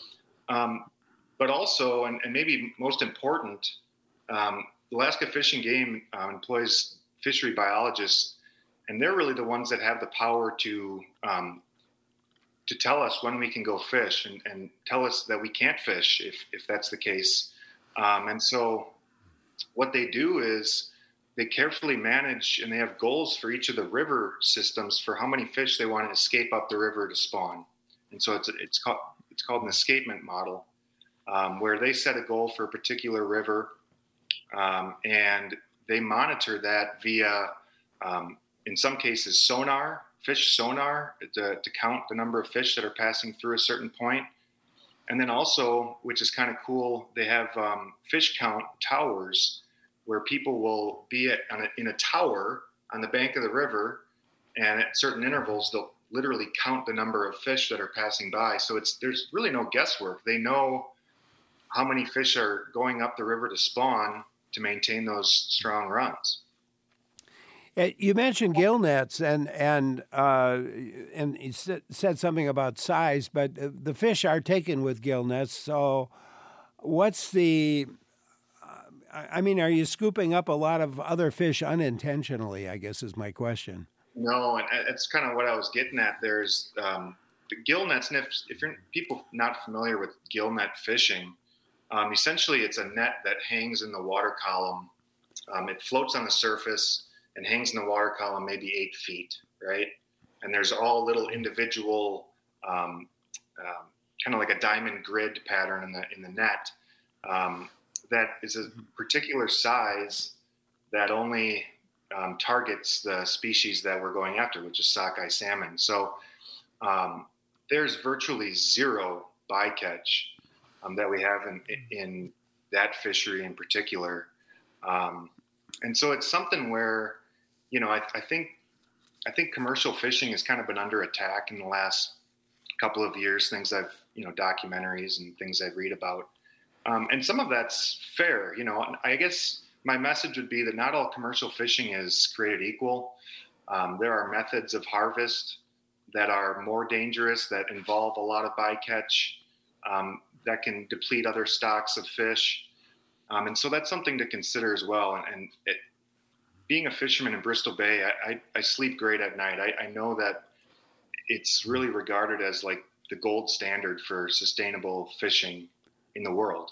Um, but also, and, and maybe most important, um, Alaska Fish and Game uh, employs fishery biologists, and they're really the ones that have the power to um, to tell us when we can go fish and, and tell us that we can't fish if, if that's the case. Um, and so what they do is they carefully manage, and they have goals for each of the river systems for how many fish they want to escape up the river to spawn. And so it's it's called it's called an escapement model. um, where they set a goal for a particular river, um, and they monitor that via, um, in some cases, sonar, fish sonar, to, to count the number of fish that are passing through a certain point. And then also, which is kind of cool, they have um, fish count towers where people will be at, on a, in a tower on the bank of the river, and at certain intervals, they'll literally count the number of fish that are passing by. So it's there's really no guesswork. They know how many fish are going up the river to spawn to maintain those strong runs. You mentioned gill nets, and and uh, and you said something about size, but the fish are taken with gill nets. So, what's the? I mean, are you scooping up a lot of other fish unintentionally? I guess is my question. No, and that's kind of what I was getting at. There's um, the gill nets, and if, if you're people not familiar with gill net fishing, um, essentially it's a net that hangs in the water column. Um, it floats on the surface and hangs in the water column maybe eight feet, right? And there's all little individual, um, um, kind of like a diamond grid pattern in the in the net um, that is a particular size that only um, targets the species that we're going after, which is sockeye salmon. So um, there's virtually zero bycatch um, that we have in, in that fishery in particular. Um, and so it's something where, you know, I, I think I think commercial fishing has kind of been under attack in the last couple of years. Things I've, you know, documentaries and things I read about, um, and some of that's fair. You know, I guess my message would be that not all commercial fishing is created equal. Um, there are methods of harvest that are more dangerous, that involve a lot of bycatch, um, that can deplete other stocks of fish, um, and so that's something to consider as well. And, and it, being a fisherman in Bristol Bay, I, I, I sleep great at night. I, I know that it's really regarded as like the gold standard for sustainable fishing in the world.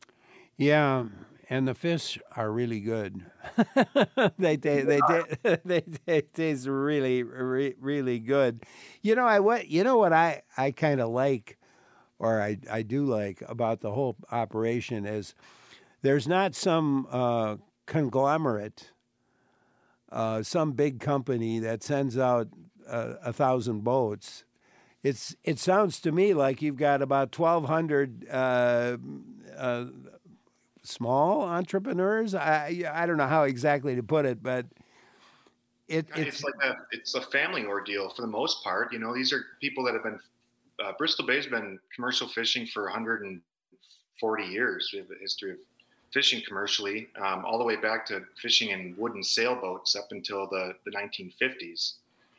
Yeah, and the fish are really good. they, they, they, they, they, they taste really, re, really good. You know, I what you know what I, I kind of like, or I, I do like about the whole operation is there's not some uh, conglomerate. Uh, some big company that sends out uh, a thousand boats. It's it sounds to me like you've got about twelve hundred uh, uh, small entrepreneurs. I I don't know how exactly to put it, but it, it's, it's like a it's a family ordeal for the most part. You know, these are people that have been uh, Bristol Bay's been commercial fishing for one hundred forty years. We have a history of fishing commercially, um, all the way back to fishing in wooden sailboats up until the, the nineteen fifties.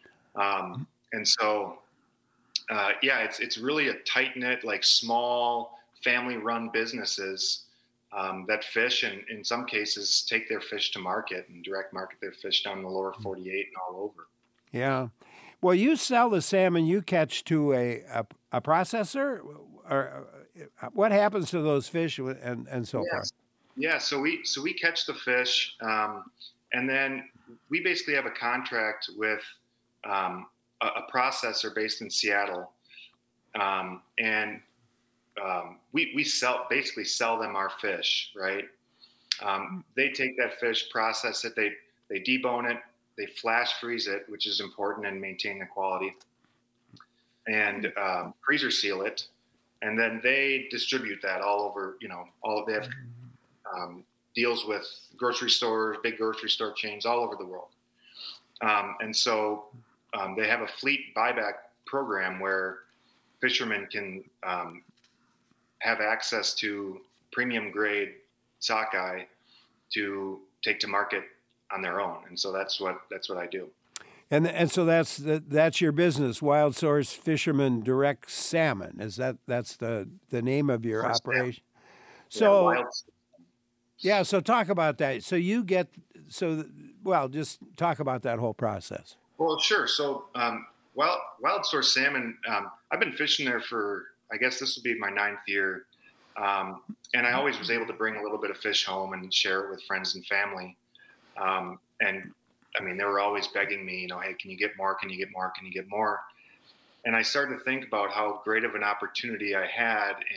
Um, and so, uh, yeah, it's it's really a tight-knit, like small family-run businesses um, that fish and in some cases take their fish to market and direct market their fish down the lower forty-eight and all over. Yeah. Well, you sell the salmon you catch to a, a, a processor? Or uh, what happens to those fish and, and so yes. forth? Yeah, so we so we catch the fish, um, and then we basically have a contract with um, a, a processor based in Seattle, um, and um, we we sell basically sell them our fish, right? Um, they take that fish, process it, they they debone it, they flash freeze it, which is important in maintaining the quality, and um, freezer seal it, and then they distribute that all over. You know, all they have. Um, deals with grocery stores, big grocery store chains all over the world. Um, and so um, they have a fleet buyback program where fishermen can um, have access to premium grade sockeye to take to market on their own. And so that's what that's what I do. And and so that's that's your business, Wild Source Fisherman Direct Salmon. Is that that's the, the name of your Source operation? So. Yeah, Yeah, so talk about that. So you get, so, well, just talk about that whole process. Well, sure. So um, Wild, Wild Source Salmon, um, I've been fishing there for, I guess this will be my ninth year. Um, and I always was able to bring a little bit of fish home and share it with friends and family. Um, and, I mean, they were always begging me, you know, hey, can you get more? Can you get more? Can you get more? And I started to think about how great of an opportunity I had in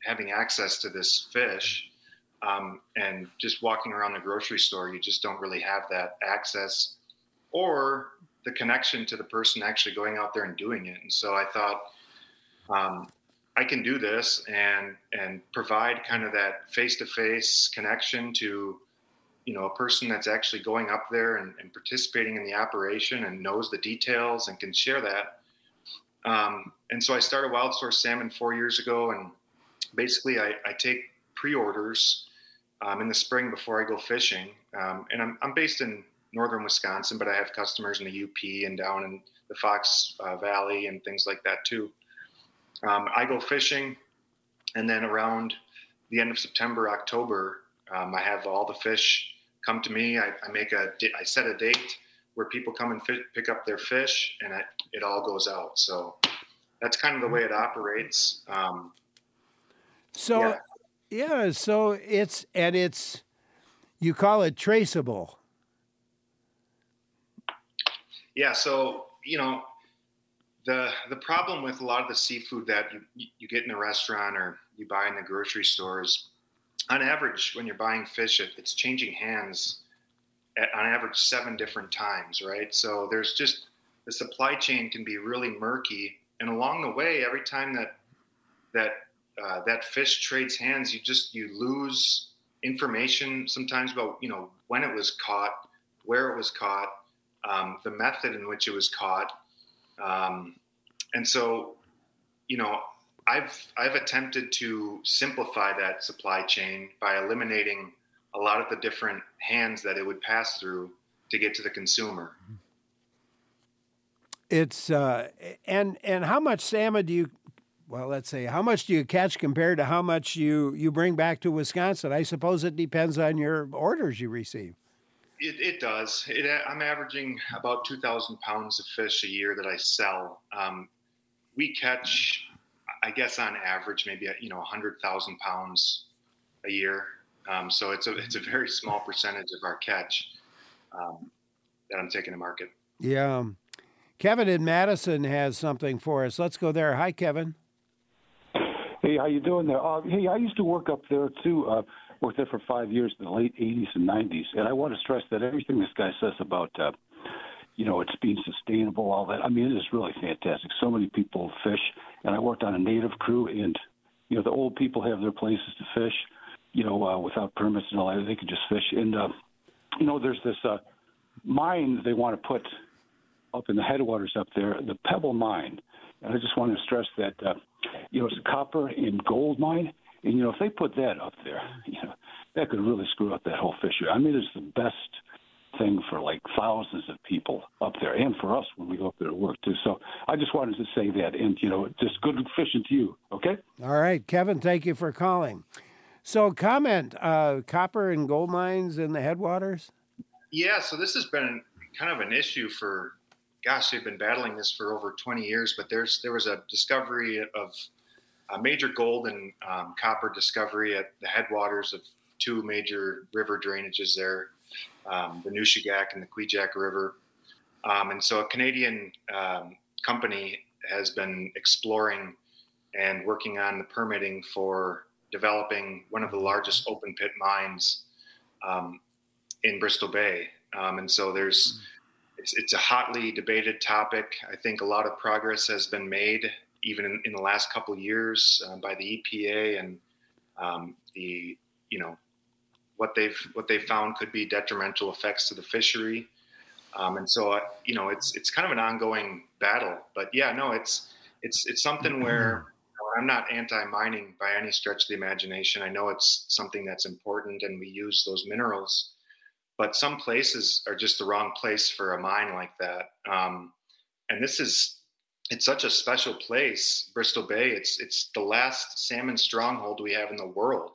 having access to this fish. Um, and just walking around the grocery store, you just don't really have that access or the connection to the person actually going out there and doing it. And so I thought, um, I can do this and, and provide kind of that face-to-face connection to, you know, a person that's actually going up there and, and participating in the operation and knows the details and can share that. Um, and so I started Wild Source Salmon four years ago, and basically I, I take pre-orders um, in the spring before I go fishing. Um, and I'm, I'm based in northern Wisconsin, but I have customers in the U P and down in the Fox uh, Valley and things like that too. Um, I go fishing, and then around the end of September, October, um, I have all the fish come to me. I, I make a, I set a date where people come and fi- pick up their fish, and I, it all goes out. So that's kind of the way it operates. Um, So, yeah. yeah, so it's, and it's, you call it traceable. Yeah. So, you know, the, the problem with a lot of the seafood that you, you get in a restaurant or you buy in the grocery stores, on average, when you're buying fish, it, it's changing hands at, on average, seven different times, right? So there's just, the supply chain can be really murky. And along the way, every time that, that, Uh, that fish trades hands, you just, you lose information sometimes about, you know, when it was caught, where it was caught, um, the method in which it was caught. Um, and so, you know, I've, I've attempted to simplify that supply chain by eliminating a lot of the different hands that it would pass through to get to the consumer. It's, uh, and, and how much salmon do you, well, let's say, how much do you catch compared to how much you, you bring back to Wisconsin? I suppose it depends on your orders you receive. It, it does. It, I'm averaging about two thousand pounds of fish a year that I sell. Um, we catch, I guess on average, maybe, you know, one hundred thousand pounds a year. Um, so it's a, it's a very small percentage of our catch um, that I'm taking to market. Yeah. Kevin in Madison has something for us. Let's go there. Hi, Kevin. Hey, how you doing there? Uh, hey, I used to work up there too. Uh, worked there for five years in the late eighties and nineties, and I want to stress that everything this guy says about, uh, you know, it's being sustainable, all that. I mean, it is really fantastic. So many people fish, and I worked on a native crew, and you know, the old people have their places to fish, you know, uh, without permits and all that. They can just fish, and uh, you know, there's this uh, mine they want to put up in the headwaters up there, the Pebble Mine. And I just want to stress that, uh, you know, it's a copper and gold mine. And, you know, if they put that up there, you know, that could really screw up that whole fishery. I mean, it's the best thing for like thousands of people up there and for us when we go up there to work too. So I just wanted to say that, and, you know, just good fishing to you. Okay. All right, Kevin, thank you for calling. So comment, uh, copper and gold mines in the headwaters. Yeah. So this has been kind of an issue for, gosh, they've been battling this for over twenty years, but there's there was a discovery of a major gold and um, copper discovery at the headwaters of two major river drainages there, um, the Nushagak and the Kvichak River. Um, and so a Canadian um, company has been exploring and working on the permitting for developing one of the largest open pit mines um, in Bristol Bay. Um, and so there's It's, it's a hotly debated topic. I think a lot of progress has been made, even in, in the last couple of years, uh, by the E P A, and um, the you know what they've what they found could be detrimental effects to the fishery. Um, and so uh, you know it's it's kind of an ongoing battle. But yeah, no, it's it's it's something where you know, I'm not anti-mining by any stretch of the imagination. I know it's something that's important, and we use those minerals. But some places are just the wrong place for a mine like that. Um, and this is, it's such a special place, Bristol Bay. It's it's the last salmon stronghold we have in the world.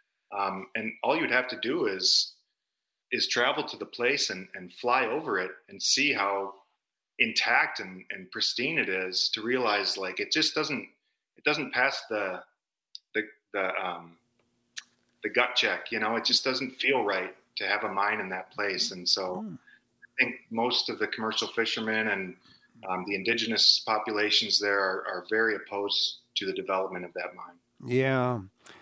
Um, and all you'd have to do is is travel to the place and, and fly over it and see how intact and, and pristine it is, to realize like it just doesn't, it doesn't pass the, the, the, um, the gut check, you know, it just doesn't feel right to have a mine in that place. And so mm. I think most of the commercial fishermen and um, the indigenous populations there are, are very opposed to the development of that mine. Yeah.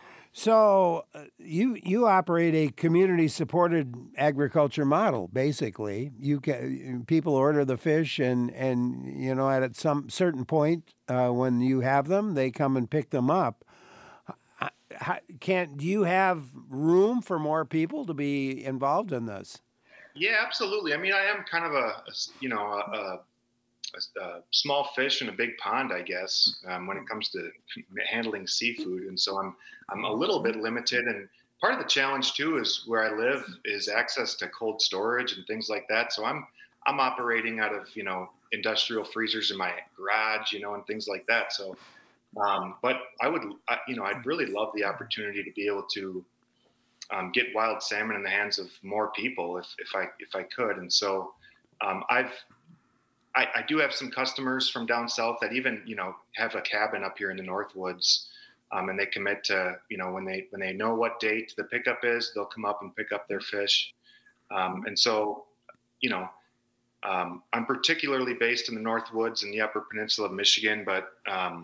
So uh, you you operate a community-supported agriculture model, basically. You can, people order the fish, and, and you know at some certain point uh, when you have them, they come and pick them up. How, can't do you have room for more people to be involved in this? Yeah, absolutely. I mean, I am kind of a, a you know a, a, a small fish in a big pond, I guess, um, when it comes to handling seafood, and so I'm I'm a little bit limited. And part of the challenge too is where I live is access to cold storage and things like that. So I'm I'm operating out of you know industrial freezers in my garage, you know, and things like that. So. Um, but I would, I, you know, I'd really love the opportunity to be able to um, get wild salmon in the hands of more people if, if I if I could. And so um, I've I, I do have some customers from down south that even you know have a cabin up here in the Northwoods, um, and they commit to you know when they when they know what date the pickup is, they'll come up and pick up their fish. Um, and so you know. Um, I'm particularly based in the Northwoods in the Upper Peninsula of Michigan, but um,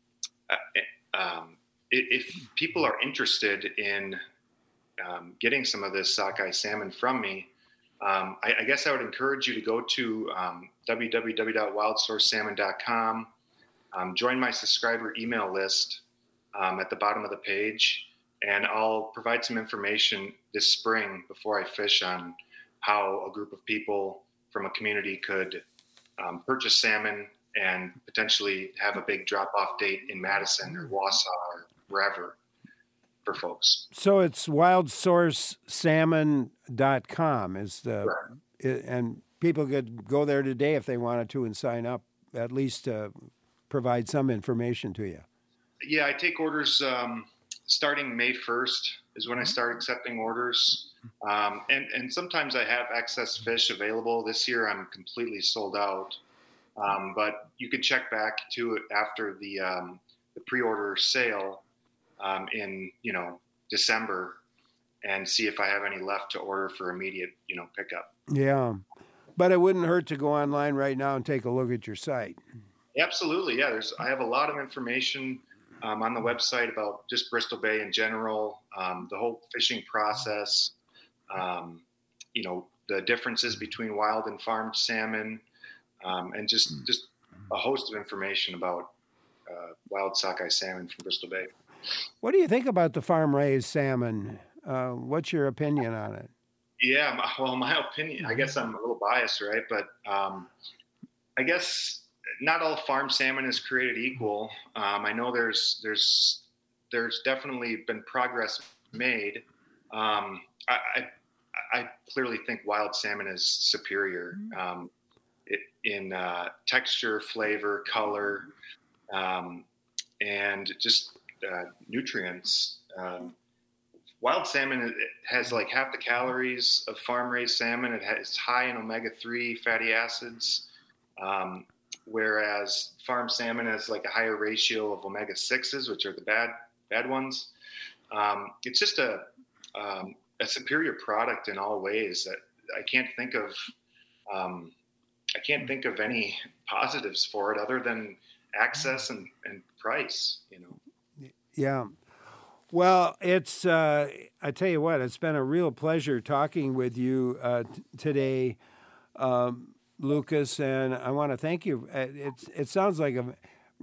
Um, if people are interested in um, getting some of this sockeye salmon from me, um, I, I guess I would encourage you to go to um, w w w dot wild source salmon dot com, um, join my subscriber email list um, at the bottom of the page, and I'll provide some information this spring before I fish on how a group of people from a community could um, purchase salmon and potentially have a big drop-off date in Madison or Wausau or wherever for folks. So it's wild source salmon dot com is the, right. it, and people could go there today if they wanted to and sign up, at least to provide some information to you. Yeah, I take orders um, starting May first is when I start accepting orders. Um, and, and sometimes I have excess fish available. This year I'm completely sold out. Um, but you could check back to it after the um, the pre-order sale um, in you know December and see if I have any left to order for immediate you know pickup. Yeah, but it wouldn't hurt to go online right now and take a look at your site. Absolutely, yeah. There's I have a lot of information um, on the website about just Bristol Bay in general, um, the whole fishing process, um, you know the differences between wild and farmed salmon. Um, and just, just a host of information about uh, wild sockeye salmon from Bristol Bay. What do you think about the farm-raised salmon? Uh, what's your opinion on it? Yeah, well, my opinion, I guess I'm a little biased, right? But um, I guess not all farm salmon is created equal. Um, I know there's there's there's definitely been progress made. Um, I, I I clearly think wild salmon is superior. Um, in uh, texture, flavor, color, um, and just uh, nutrients. Um, wild salmon has like half the calories of farm-raised salmon. It has high in omega three fatty acids, um, whereas farm salmon has like a higher ratio of omega sixes, which are the bad bad ones. Um, it's just a um, a superior product in all ways that I can't think of. Um, I can't think of any positives for it other than access and, and price, you know? Yeah. Well, it's, uh, I tell you what, it's been a real pleasure talking with you uh, t- today, um, Lucas, and I want to thank you. It's, it sounds like a,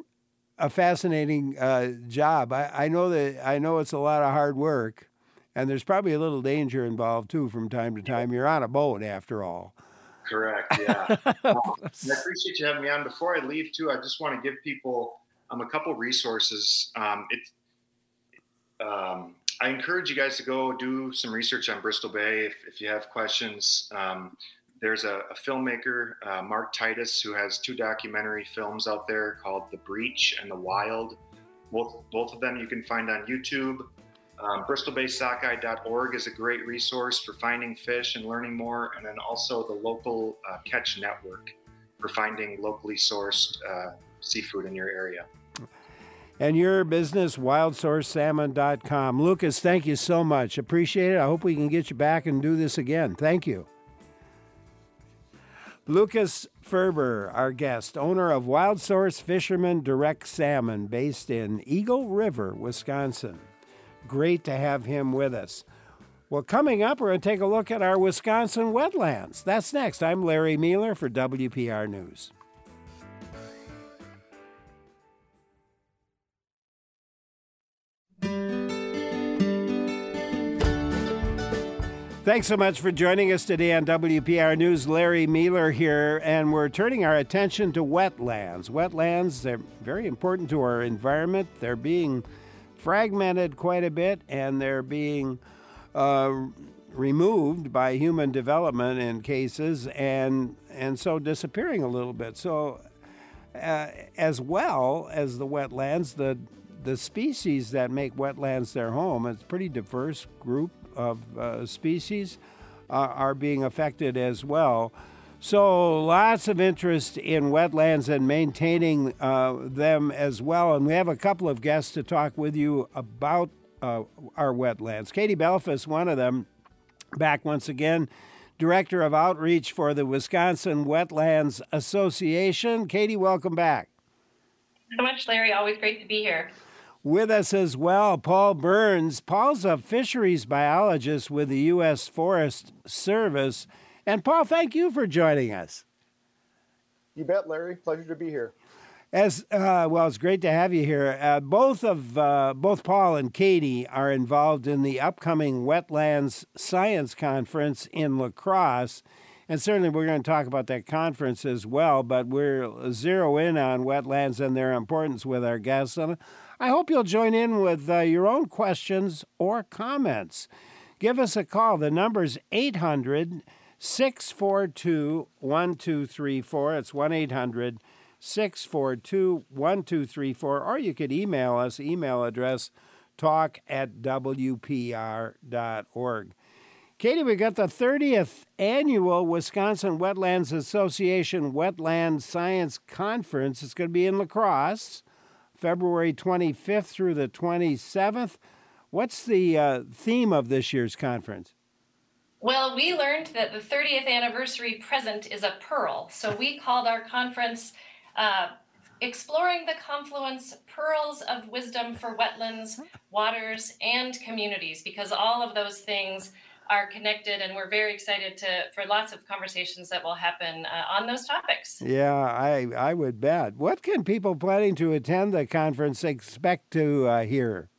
a fascinating uh, job. I, I know that, I know it's a lot of hard work, and there's probably a little danger involved too from time to time. You're on a boat after all. Correct. Yeah. um, I appreciate you having me on. Before I leave too, I just want to give people um, a couple resources. Um, it, um, I encourage you guys to go do some research on Bristol Bay. If, if you have questions, um, there's a, a filmmaker, uh, Mark Titus, who has two documentary films out there called The Breach and The Wild. Both, both of them you can find on YouTube. Um, bristol bay sockeye dot org is a great resource for finding fish and learning more, and then also the local uh, catch network for finding locally sourced uh, seafood in your area. And your business, wild source salmon dot com. Lucas, thank you so much. Appreciate it. I hope we can get you back and do this again. Thank you. Lucas Ferber, our guest, owner of Wild Source Fisherman Direct Salmon, based in Eagle River, Wisconsin. Great to have him with us. Well, coming up, we're going to take a look at our Wisconsin wetlands. That's next. I'm Larry Mueller for W P R News. Thanks so much for joining us today on W P R News. Larry Mueller here, and we're turning our attention to wetlands. Wetlands, they're very important to our environment. They're being fragmented quite a bit, and they're being uh, removed by human development in cases, and and so disappearing a little bit. So uh, as well as the wetlands, the the species that make wetlands their home, it's a pretty diverse group of uh, species, uh, are being affected as well. So lots of interest in wetlands and maintaining uh, them as well. And we have a couple of guests to talk with you about uh, our wetlands. Katie Belfast, one of them, back once again, Director of Outreach for the Wisconsin Wetlands Association. Katie, welcome back. So much, Larry. Always great to be here. With us as well, Paul Burns. Paul's a fisheries biologist with the U S Forest Service. And Paul, thank you for joining us. You bet, Larry. Pleasure to be here. As uh, well, it's great to have you here. Uh, both of uh, both Paul and Katie are involved in the upcoming Wetlands Science Conference in La Crosse. And certainly we're going to talk about that conference as well, but we'll zero in on wetlands and their importance with our guests. And I hope you'll join in with uh, your own questions or comments. Give us a call. The number's eight hundred, six four two, one two three four. It's one eight hundred, six four two, one two three four. Or you could email us, email address talk at w p r dot org. Katie, we got the thirtieth annual Wisconsin Wetlands Association Wetland Science Conference. It's going to be in La Crosse, February twenty-fifth through the twenty-seventh. What's the uh, theme of this year's conference? Well, we learned that the thirtieth anniversary present is a pearl. So we called our conference uh, Exploring the Confluence, Pearls of Wisdom for Wetlands, Waters, and Communities, because all of those things are connected, and we're very excited to for lots of conversations that will happen uh, on those topics. Yeah, I I would bet. What can people planning to attend the conference expect to uh, hear?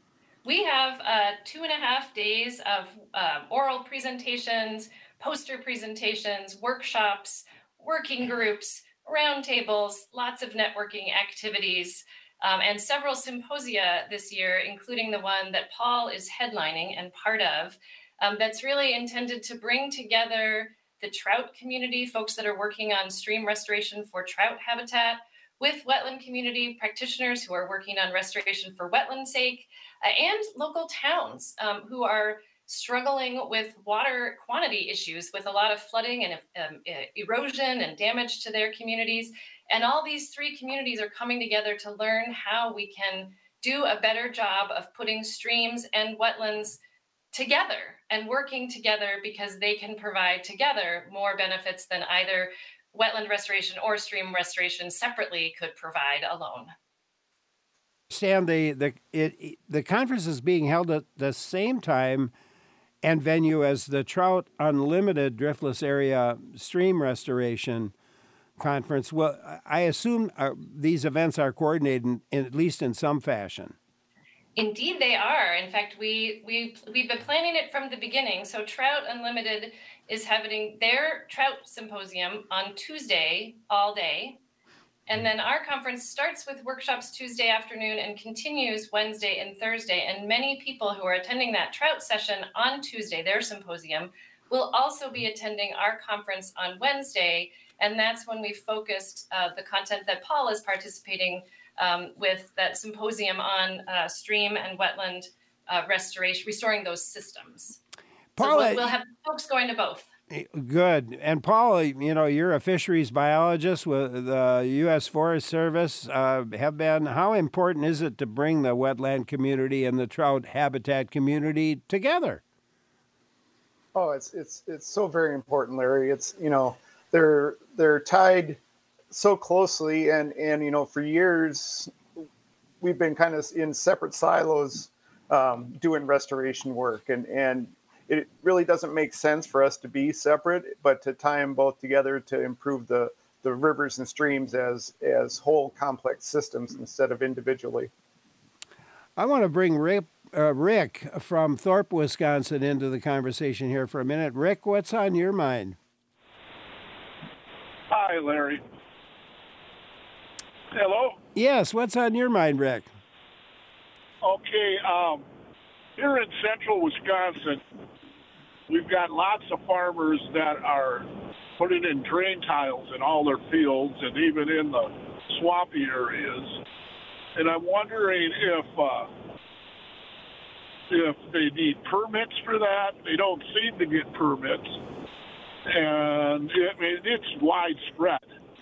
We have uh, two and a half days of uh, oral presentations, poster presentations, workshops, working groups, roundtables, lots of networking activities, um, and several symposia this year, including the one that Paul is headlining and part of. Um, that's really intended to bring together the trout community, folks that are working on stream restoration for trout habitat, with wetland community practitioners who are working on restoration for wetland sake, uh, and local towns um, who are struggling with water quantity issues, with a lot of flooding and um, erosion and damage to their communities. And all these three communities are coming together to learn how we can do a better job of putting streams and wetlands together and working together, because they can provide together more benefits than either wetland restoration or stream restoration separately could provide alone. Stan, the the it, the conference is being held at the same time and venue as the Trout Unlimited Driftless Area Stream Restoration Conference. Well, I assume uh, these events are coordinated in, in, at least in some fashion. Indeed, they are. In fact, we, we, we've been planning it from the beginning. So Trout Unlimited is having their trout symposium on Tuesday all day. And then our conference starts with workshops Tuesday afternoon and continues Wednesday and Thursday. And many people who are attending that trout session on Tuesday, their symposium, will also be attending our conference on Wednesday. And that's when we focused uh, the content that Paul is participating Um, with that symposium on uh, stream and wetland uh, restoration, restoring those systems. Paul, so we'll, we'll have folks going to both. Good. And Paul, you know, you're a fisheries biologist with the U S Forest Service. Uh, have been. How important is it to bring the wetland community and the trout habitat community together? Oh, it's it's it's so very important, Larry. It's, you know, they're they're tied so closely, and and you know for years we've been kind of in separate silos um, doing restoration work, and and it really doesn't make sense for us to be separate, but to tie them both together to improve the the rivers and streams as as whole complex systems instead of individually. I want to bring Rick, uh, Rick from Thorpe, Wisconsin into the conversation here for a minute. Rick, what's on your mind? Hi, Larry. Hello? Yes, what's on your mind, Rick? Okay, um, here in central Wisconsin, we've got lots of farmers that are putting in drain tiles in all their fields and even in the swampy areas. And I'm wondering if uh, if they need permits for that. They don't seem to get permits. And I mean, it's widespread.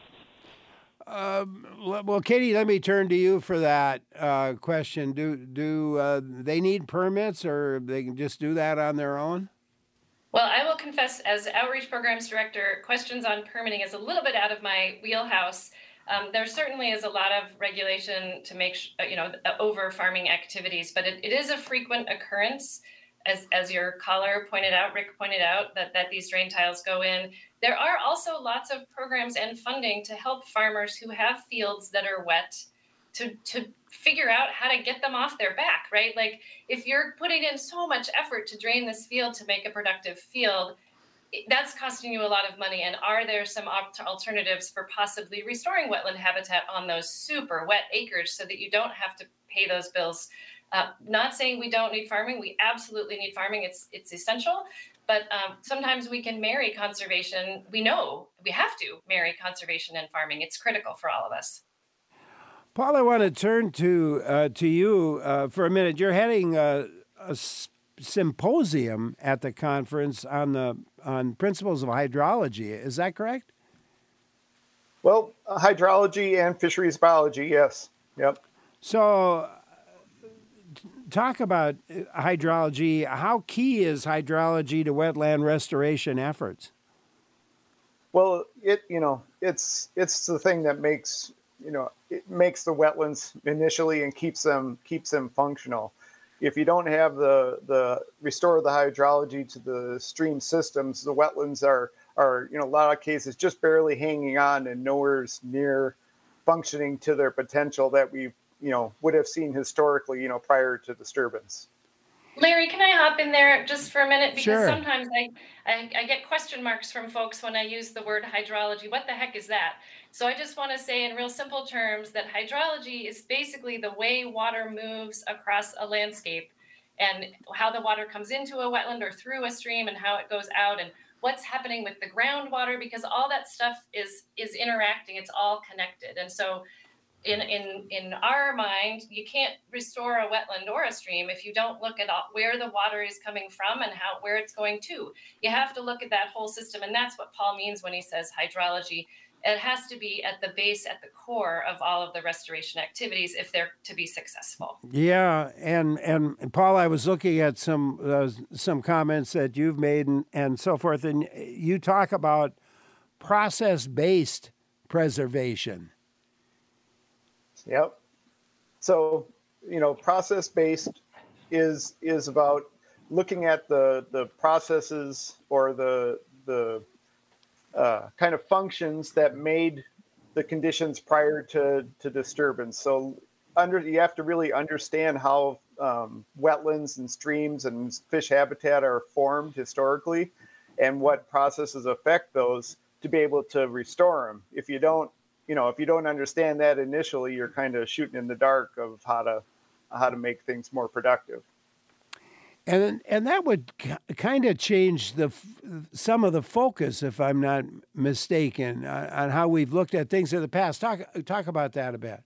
Um, well, Katie, let me turn to you for that uh, question. Do do uh, they need permits, or they can just do that on their own? Well, I will confess, as Outreach Programs Director, questions on permitting is a little bit out of my wheelhouse. Um, there certainly is a lot of regulation to make, sh- you know, over farming activities, but it, it is a frequent occurrence, as as your caller pointed out, Rick pointed out, that, that these drain tiles go in. There are also lots of programs and funding to help farmers who have fields that are wet to, to figure out how to get them off their back, right? Like if you're putting in so much effort to drain this field to make a productive field, that's costing you a lot of money. And are there some alternatives for possibly restoring wetland habitat on those super wet acres so that you don't have to pay those bills? Uh, not saying we don't need farming. We absolutely need farming. It's it's essential. But um, sometimes we can marry conservation. We know we have to marry conservation and farming. It's critical for all of us. Paul, I want to turn to uh, to you uh, for a minute. You're heading a, a symposium at the conference on the on principles of hydrology. Is that correct? Well, uh, hydrology and fisheries biology, yes. Yep. So talk about hydrology. How key is hydrology to wetland restoration efforts? Well, it you know, it's it's the thing that makes, you know, it makes the wetlands initially and keeps them keeps them functional. If you don't have the the restore the hydrology to the stream systems, the wetlands are are you know a lot of cases just barely hanging on and nowhere's near functioning to their potential that we you know would have seen historically you know prior to disturbance. Larry, can I hop in there just for a minute? Because Sure. sometimes I, I, I get question marks from folks when I use the word hydrology. What the heck is that? So I just want to say in real simple terms that hydrology is basically the way water moves across a landscape and how the water comes into a wetland or through a stream and how it goes out and what's happening with the groundwater, because all that stuff is is interacting. It's all connected. And so In, in in our mind, you can't restore a wetland or a stream if you don't look at all, where the water is coming from and how where it's going to. You have to look at that whole system, and that's what Paul means when he says hydrology. It has to be at the base, at the core of all of the restoration activities if they're to be successful. Yeah, and and Paul, I was looking at some uh, some comments that you've made and, and so forth, and you talk about process-based preservation. Yep. So, you know, process-based is is about looking at the the processes or the the uh, kind of functions that made the conditions prior to to disturbance. So, under you have to really understand how um, wetlands and streams and fish habitat are formed historically, and what processes affect those to be able to restore them. If you don't You know, if you don't understand that initially, you're kind of shooting in the dark of how to how to make things more productive. And and that would k- kind of change the some of the focus, if I'm not mistaken, on, on how we've looked at things in the past. Talk talk about that a bit.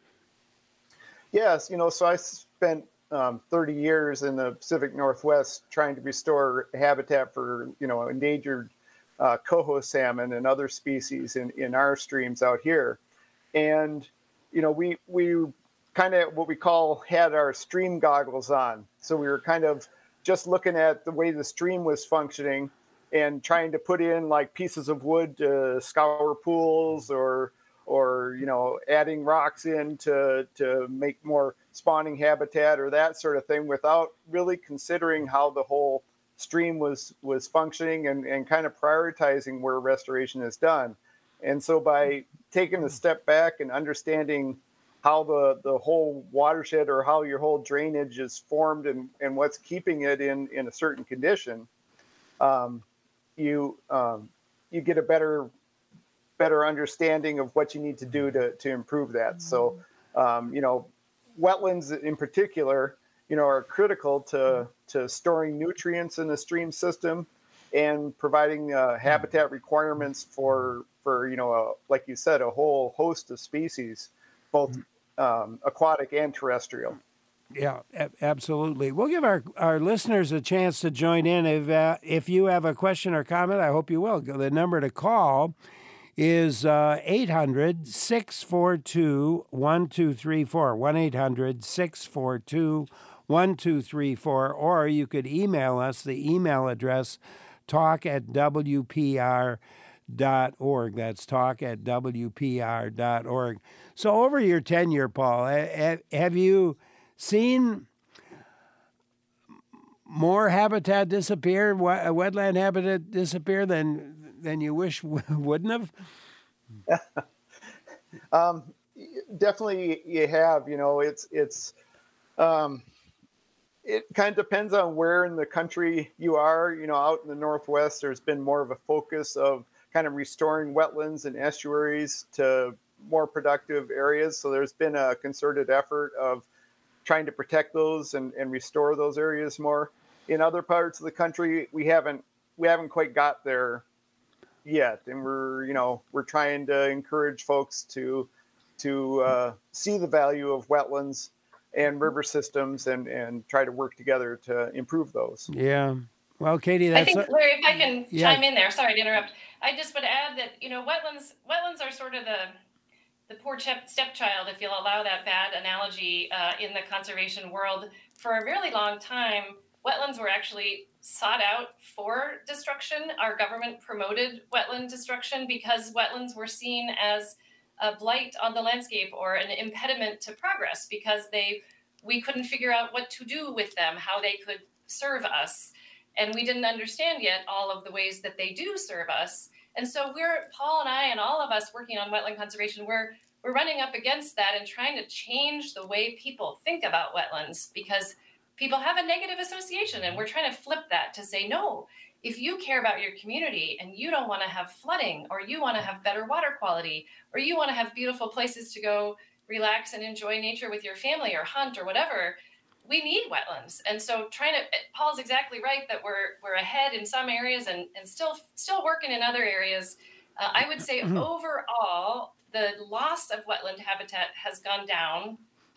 Yes, you know, so I spent um, thirty years in the Pacific Northwest trying to restore habitat for you know endangered Uh, coho salmon and other species in, in our streams out here. And, you know, we, we kind of what we call had our stream goggles on. So we were kind of just looking at the way the stream was functioning and trying to put in like pieces of wood to scour pools, or or you know adding rocks in to to make more spawning habitat or that sort of thing, without really considering how the whole stream was was functioning, and, and kind of prioritizing where restoration is done. And so by taking a step back and understanding how the, the whole watershed or how your whole drainage is formed, and, and what's keeping it in, in a certain condition, um, you um, you get a better better understanding of what you need to do to, to improve that. So, um, you know, wetlands in particular, you know, are critical to, to storing nutrients in the stream system and providing uh, habitat requirements for, for, you know, a, like you said, a whole host of species, both um, aquatic and terrestrial. Yeah, a- absolutely. We'll give our, our listeners a chance to join in. If, uh, if you have a question or comment, I hope you will. The number to call is uh, eight hundred, six four two, one two three four, one eight hundred, six four two, one two three four, or you could email us. The email address, talk at w p r dot org. That's talk at w p r dot org. So over your tenure, Paul, have you seen more habitat disappear, wetland habitat disappear than than you wish wouldn't have? um, definitely you have. You know, it's it's um, it kind of depends on where in the country you are. You know, out in the Northwest, there's been more of a focus of kind of restoring wetlands and estuaries to more productive areas. So there's been a concerted effort of trying to protect those and, and restore those areas more. In other parts of the country, we haven't we haven't quite got there yet, and we're you know we're trying to encourage folks to to uh, see the value of wetlands and river systems, and and try to work together to improve those. Yeah. Well, Katie, that's I think, Larry, if I can yeah. chime in there, sorry to interrupt. I just would add that, you know, wetlands wetlands are sort of the the poor stepchild, if you'll allow that bad analogy, uh, in the conservation world. For a really long time, wetlands were actually sought out for destruction. Our government promoted wetland destruction because wetlands were seen as a blight on the landscape or an impediment to progress, because they we couldn't figure out what to do with them, how they could serve us. And we didn't understand yet all of the ways that they do serve us. And so we're, Paul and I and all of us working on wetland conservation, we're we're running up against that and trying to change the way people think about wetlands, because people have a negative association, and we're trying to flip that to say, no, if you care about your community and you don't want to have flooding, or you want to have better water quality, or you want to have beautiful places to go relax and enjoy nature with your family or hunt or whatever, we need wetlands. And so trying to, Paul's exactly right that we're we're ahead in some areas and, and still still working in other areas. Uh, I would say mm-hmm. overall, the loss of wetland habitat has gone down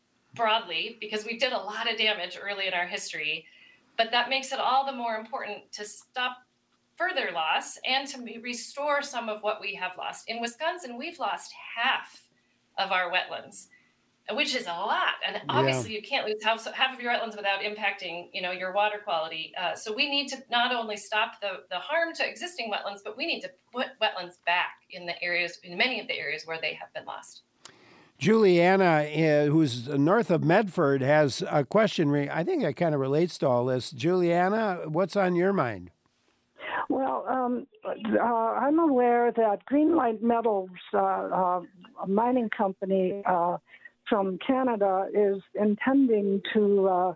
broadly because we did a lot of damage early in our history, but that makes it all the more important to stop further loss and to restore some of what we have lost. In Wisconsin, we've lost half of our wetlands, which is a lot. And obviously yeah. you can't lose half, half of your wetlands without impacting, you know, your water quality. Uh, so we need to not only stop the, the harm to existing wetlands, but we need to put wetlands back in the areas, in many of the areas where they have been lost. Juliana, uh, who's north of Medford, has a question. Re- I think that kind of relates to all this. Juliana, what's on your mind? Well, um, uh, I'm aware that Greenlight Metals, uh, uh, a mining company, uh, from Canada, is intending to uh,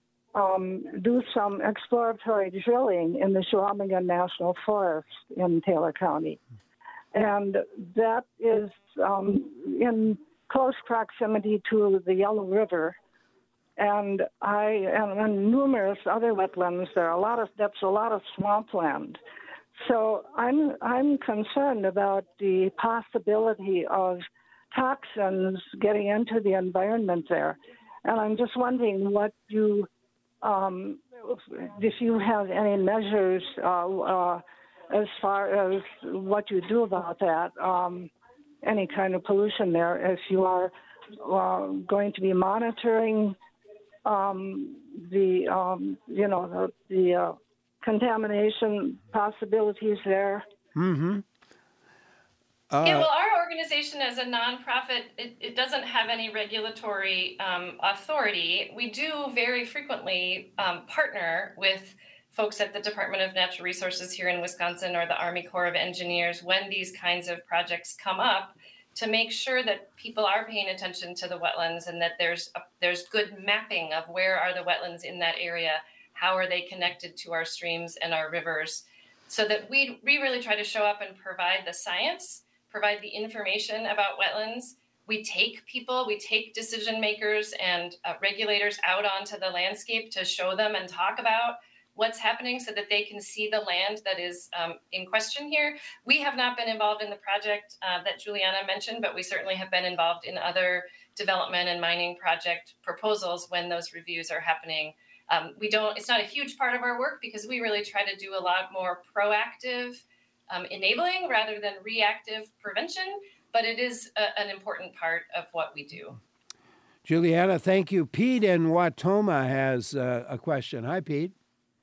um, do some exploratory drilling in the Chequamegon National Forest in Taylor County. And that is um, in close proximity to the Yellow River. And I and, and numerous other wetlands. There are a lot of that's a lot of swampland. So I'm I'm concerned about the possibility of toxins getting into the environment there, and I'm just wondering what you, um, if you have any measures uh, uh, as far as what you do about that, um, any kind of pollution there. If you are uh, going to be monitoring um, the, um, you know, the, the uh, contamination possibilities there. Mm-hmm. Uh, yeah, well, our organization as a nonprofit, it, it doesn't have any regulatory um, authority. We do very frequently um, partner with folks at the Department of Natural Resources here in Wisconsin or the Army Corps of Engineers when these kinds of projects come up to make sure that people are paying attention to the wetlands and that there's a, there's good mapping of where are the wetlands in that area, how are they connected to our streams and our rivers, so that we, we really try to show up and provide the science, provide the information about wetlands. We take people, we take decision makers and uh, regulators out onto the landscape to show them and talk about what's happening so that they can see the land that is um, in question here. We have not been involved in the project uh, that Juliana mentioned, but we certainly have been involved in other development and mining project proposals when those reviews are happening. Um, we don't, it's not a huge part of our work because we really try to do a lot more proactive um, enabling rather than reactive prevention, but it is a, an important part of what we do. Juliana, thank you. Pete in Wautoma has uh, a question. Hi, Pete.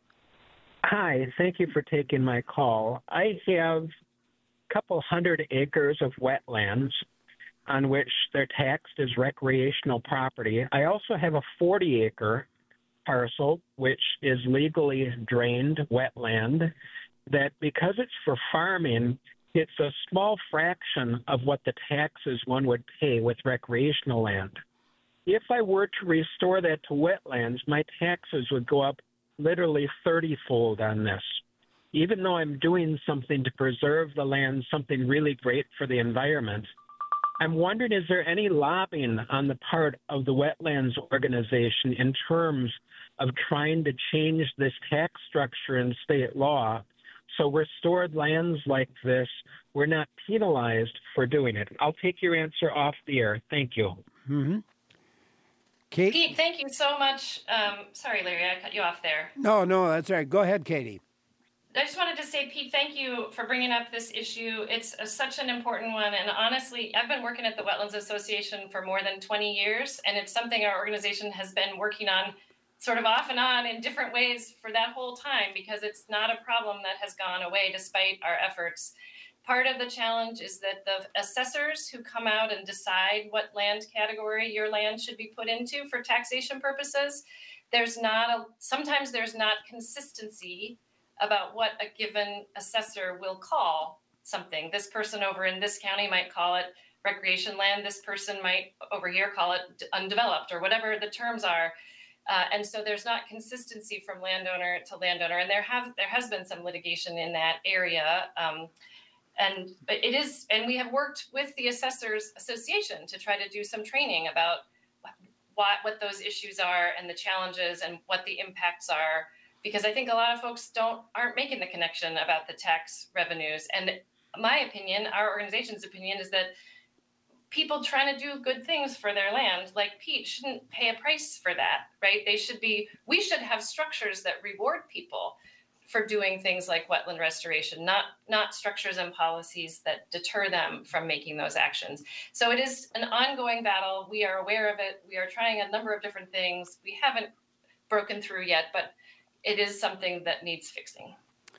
Hi, thank you for taking my call. I have a couple hundred acres of wetlands on which they're taxed as recreational property. I also have a forty acre parcel, which is legally drained wetland, that because it's for farming, it's a small fraction of what the taxes one would pay with recreational land. If I were to restore that to wetlands, my taxes would go up literally thirty-fold on this. Even though I'm doing something to preserve the land, something really great for the environment, I'm wondering, is there any lobbying on the part of the Wetlands Organization in terms of trying to change this tax structure in state law so restored lands like this, we're not penalized for doing it? I'll take your answer off the air. Thank you. Mm-hmm. Kate? Pete, thank you so much. Um, sorry, Larry, I cut you off there. No, no, that's all right. Go ahead, Katie. I just wanted to say, Pete, thank you for bringing up this issue. It's a, such an important one. And honestly, I've been working at the Wetlands Association for more than twenty years, and it's something our organization has been working on sort of off and on in different ways for that whole time, because it's not a problem that has gone away despite our efforts. Part of the challenge is that the assessors who come out and decide what land category your land should be put into for taxation purposes, there's not a, sometimes there's not consistency about what a given assessor will call something. This person over in this county might call it recreation land. This person might over here call it undeveloped or whatever the terms are. Uh, and so there's not consistency from landowner to landowner. And there have there has been some litigation in that area. Um, and it is, and we have worked with the Assessors Association to try to do some training about what, what those issues are and the challenges and what the impacts are. Because I think a lot of folks don't aren't making the connection about the tax revenues. And my opinion, our organization's opinion, is that people trying to do good things for their land, like Pete, shouldn't pay a price for that, right? They should be, we should have structures that reward people for doing things like wetland restoration, not, not structures and policies that deter them from making those actions. So it is an ongoing battle. We are aware of it. We are trying a number of different things. We haven't broken through yet, but it is something that needs fixing.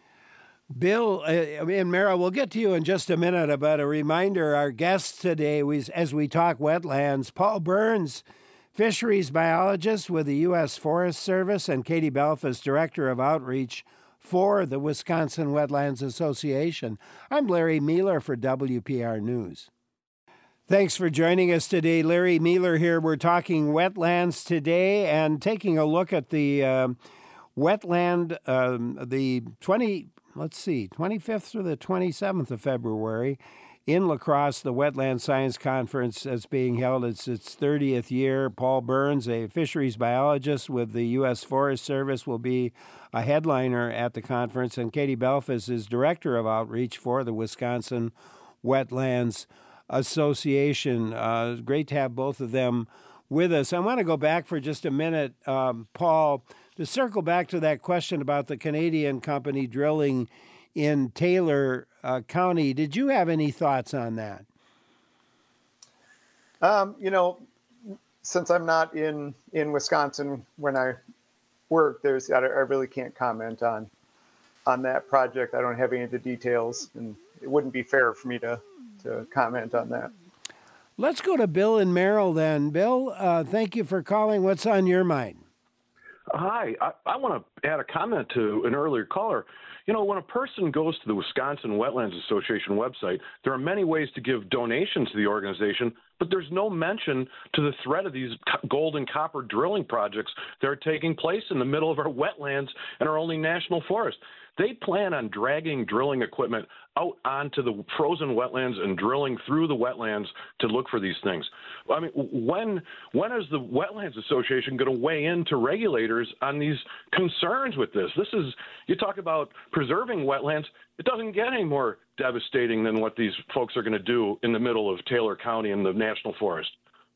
Bill uh, and Mara, we'll get to you in just a minute, but a reminder, our guest today, we, as we talk wetlands, Paul Burns, fisheries biologist with the U S Forest Service, and Katie Belfus, director of outreach for the Wisconsin Wetlands Association. I'm Larry Mealer for W P R News. Thanks for joining us today. Larry Mealer here. We're talking wetlands today and taking a look at the uh, wetland, um, the twenty, let's see, twenty-fifth through the twenty-seventh of February in La Crosse, the Wetland Science Conference that's being held. It's its thirtieth year. Paul Burns, a fisheries biologist with the U S Forest Service, will be a headliner at the conference, and Katie Belfus is director of outreach for the Wisconsin Wetlands Association. Uh, great to have both of them with us. I want to go back for just a minute, um, Paul, to circle back to that question about the Canadian company drilling in Taylor uh, County. Did you have any thoughts on that? Um, you know, since I'm not in, in Wisconsin when I work, there's I, I really can't comment on on that project. I don't have any of the details, and it wouldn't be fair for me to, to comment on that. Let's go to Bill and Merrill then. Bill, uh, thank you for calling. What's on your mind? Hi, I, I want to add a comment to an earlier caller. You know, when a person goes to the Wisconsin Wetlands Association website, there are many ways to give donations to the organization, but there's no mention to the threat of these gold and copper drilling projects that are taking place in the middle of our wetlands and our only national forest. They plan on dragging drilling equipment out onto the frozen wetlands and drilling through the wetlands to look for these things. I mean, when when is the Wetlands Association going to weigh in to regulators on these concerns with this? This is, you talk about preserving wetlands, it doesn't get any more devastating than what these folks are going to do in the middle of Taylor County and the National Forest.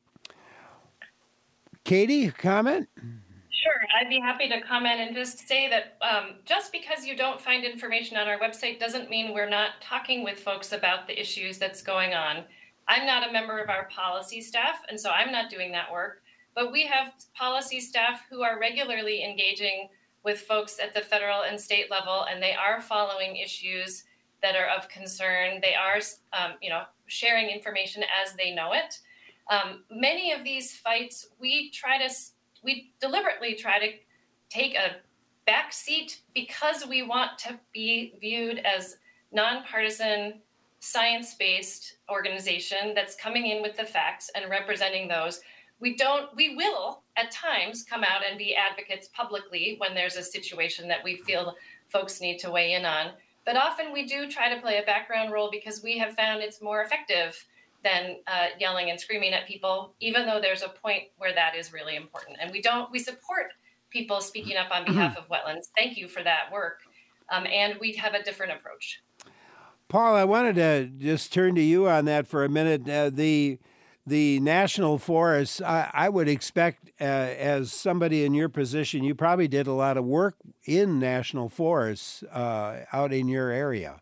Katie, comment? Sure, I'd be happy to comment and just say that um, just because you don't find information on our website doesn't mean we're not talking with folks about the issues that's going on. I'm not a member of our policy staff, and so I'm not doing that work, but we have policy staff who are regularly engaging with folks at the federal and state level, and they are following issues that are of concern. They are, um, you know, sharing information as they know it. Um, many of these fights, we try to we deliberately try to take a back seat because we want to be viewed as nonpartisan, science-based organization that's coming in with the facts and representing those. We don't, we will at times come out and be advocates publicly when there's a situation that we feel folks need to weigh in on. But often we do try to play a background role because we have found it's more effective than uh, yelling and screaming at people, even though there's a point where that is really important. And we don't, we support people speaking up on behalf of wetlands. Thank you for that work. Um, and we have a different approach. Paul, I wanted to just turn to you on that for a minute. Uh, the the national forests, I, I would expect, uh, as somebody in your position, you probably did a lot of work in national forests uh, out in your area.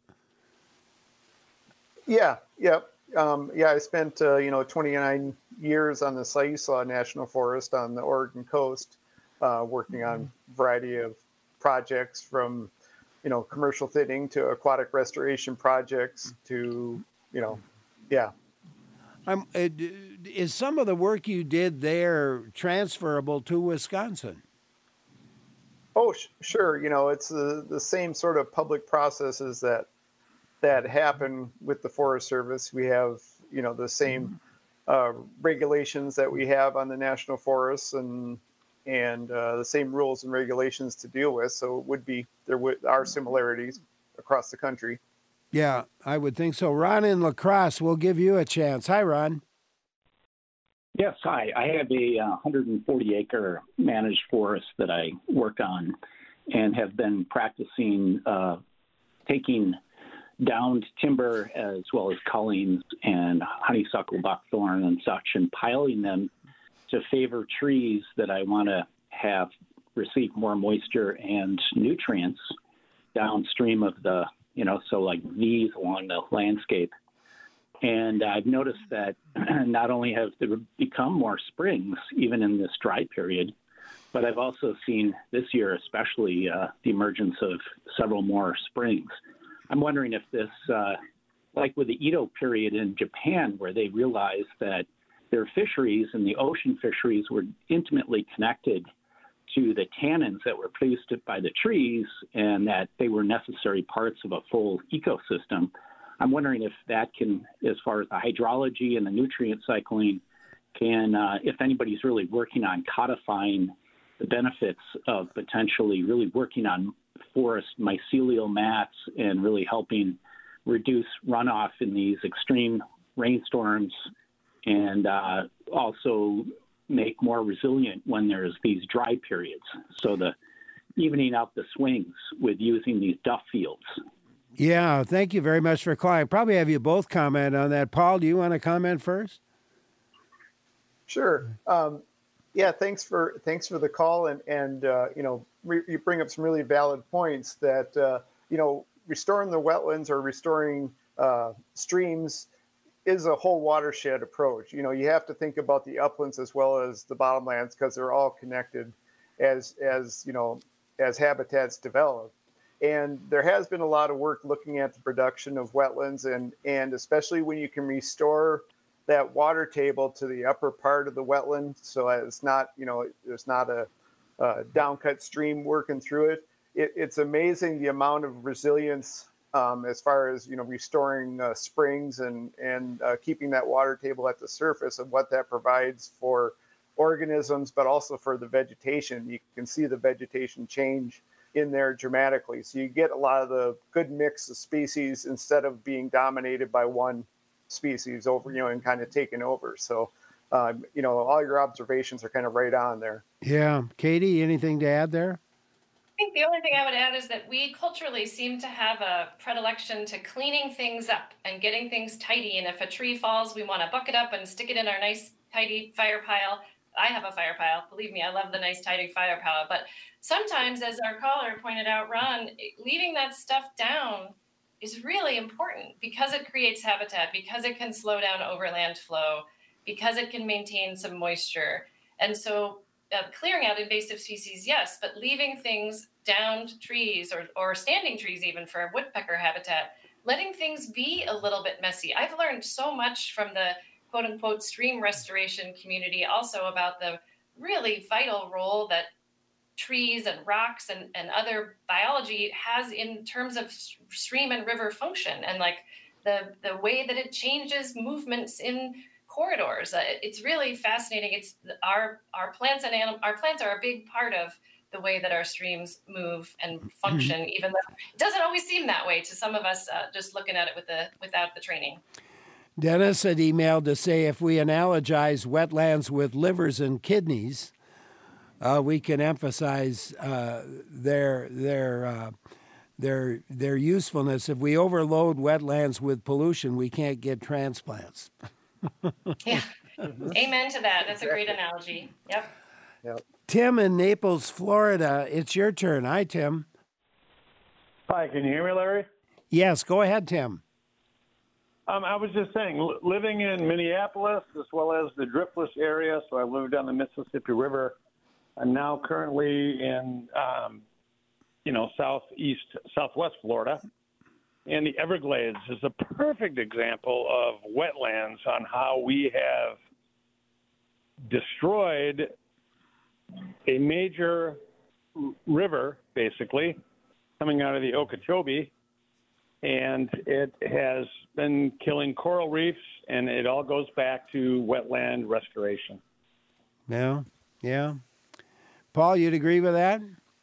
Yeah, yeah. Um, yeah, I spent, uh, you know, twenty-nine years on the Siuslaw National Forest on the Oregon coast, uh, working on a variety of projects from, you know, commercial thinning to aquatic restoration projects to, you know, yeah. Um, is some of the work you did there transferable to Wisconsin? Oh, sh- sure. You know, it's the, the same sort of public processes that that happen with the Forest Service. We have, you know, the same uh, regulations that we have on the national forests and and uh, the same rules and regulations to deal with. So it would be, there would, are similarities across the country. Yeah, I would think so. Ron in La Crosse, we'll give you a chance. Hi, Ron. Yes, hi. I have a uh, one hundred forty acre managed forest that I work on and have been practicing uh, taking downed timber as well as cullings and honeysuckle, buckthorn and such, and piling them to favor trees that I want to have receive more moisture and nutrients downstream of the, you know, so like V's along the landscape. And I've noticed that not only have there become more springs, even in this dry period, but I've also seen this year especially uh, the emergence of several more springs. I'm wondering if this, uh, like with the Edo period in Japan, where they realized that their fisheries and the ocean fisheries were intimately connected to the tannins that were produced by the trees and that they were necessary parts of a full ecosystem. I'm wondering if that can, as far as the hydrology and the nutrient cycling, can, uh, if anybody's really working on codifying the benefits of potentially really working on forest mycelial mats and really helping reduce runoff in these extreme rainstorms and uh, also make more resilient when there's these dry periods. So the evening out the swings with using these duff fields. Yeah, thank you very much for calling. Probably have you both comment on that. Paul, do you want to comment first? Sure. Um, yeah, thanks for thanks for the call, and and uh, you know, re- you bring up some really valid points that uh, you know, restoring the wetlands or restoring uh, streams is a whole watershed approach. You know, you have to think about the uplands as well as the bottomlands because they're all connected as as you know as habitats develop. And there has been a lot of work looking at the production of wetlands, and, and especially when you can restore that water table to the upper part of the wetland, so it's not, you know, there's not a, a downcut stream working through it. it. It's amazing the amount of resilience um, as far as, you know, restoring uh, springs and, and uh, keeping that water table at the surface, and what that provides for organisms, but also for the vegetation. You can see the vegetation change in there dramatically. So you get a lot of the good mix of species instead of being dominated by one species over, you know, and kind of taken over. So, um, you know, all your observations are kind of right on there. Yeah. Katie, anything to add there? I think the only thing I would add is that we culturally seem to have a predilection to cleaning things up and getting things tidy. And if a tree falls, we want to buck it up and stick it in our nice, tidy fire pile. I have a fire pile. Believe me, I love the nice, tidy fire pile. But sometimes, as our caller pointed out, Ron, leaving that stuff down is really important because it creates habitat, because it can slow down overland flow, because it can maintain some moisture. And so uh, clearing out invasive species, yes, but leaving things downed trees or, or standing trees even for woodpecker habitat, letting things be a little bit messy. I've learned so much from the quote unquote stream restoration community also about the really vital role that trees and rocks and, and other biology has in terms of stream and river function, and like the the way that it changes movements in corridors. Uh, it's really fascinating. It's our our plants and anim- our plants are a big part of the way that our streams move and function, even though it doesn't always seem that way to some of us uh, just looking at it with the without the training. Dennis had emailed to say if we analogize wetlands with livers and kidneys, uh, we can emphasize uh, their their uh, their their usefulness. If we overload wetlands with pollution, we can't get transplants. Yeah, amen to that. That's a great analogy. Yep. Yep. Tim in Naples, Florida, it's your turn. Hi, Tim. Hi, can you hear me, Larry? Yes, go ahead, Tim. Um, I was just saying, li- living in Minneapolis as well as the Driftless area, so I lived on the Mississippi River. I'm now currently in, um, you know, southeast, southwest Florida. And the Everglades is a perfect example of wetlands on how we have destroyed a major r- river, basically, coming out of the Okeechobee. And it has been killing coral reefs, and it all goes back to wetland restoration. Yeah, yeah. Paul, you'd agree with that?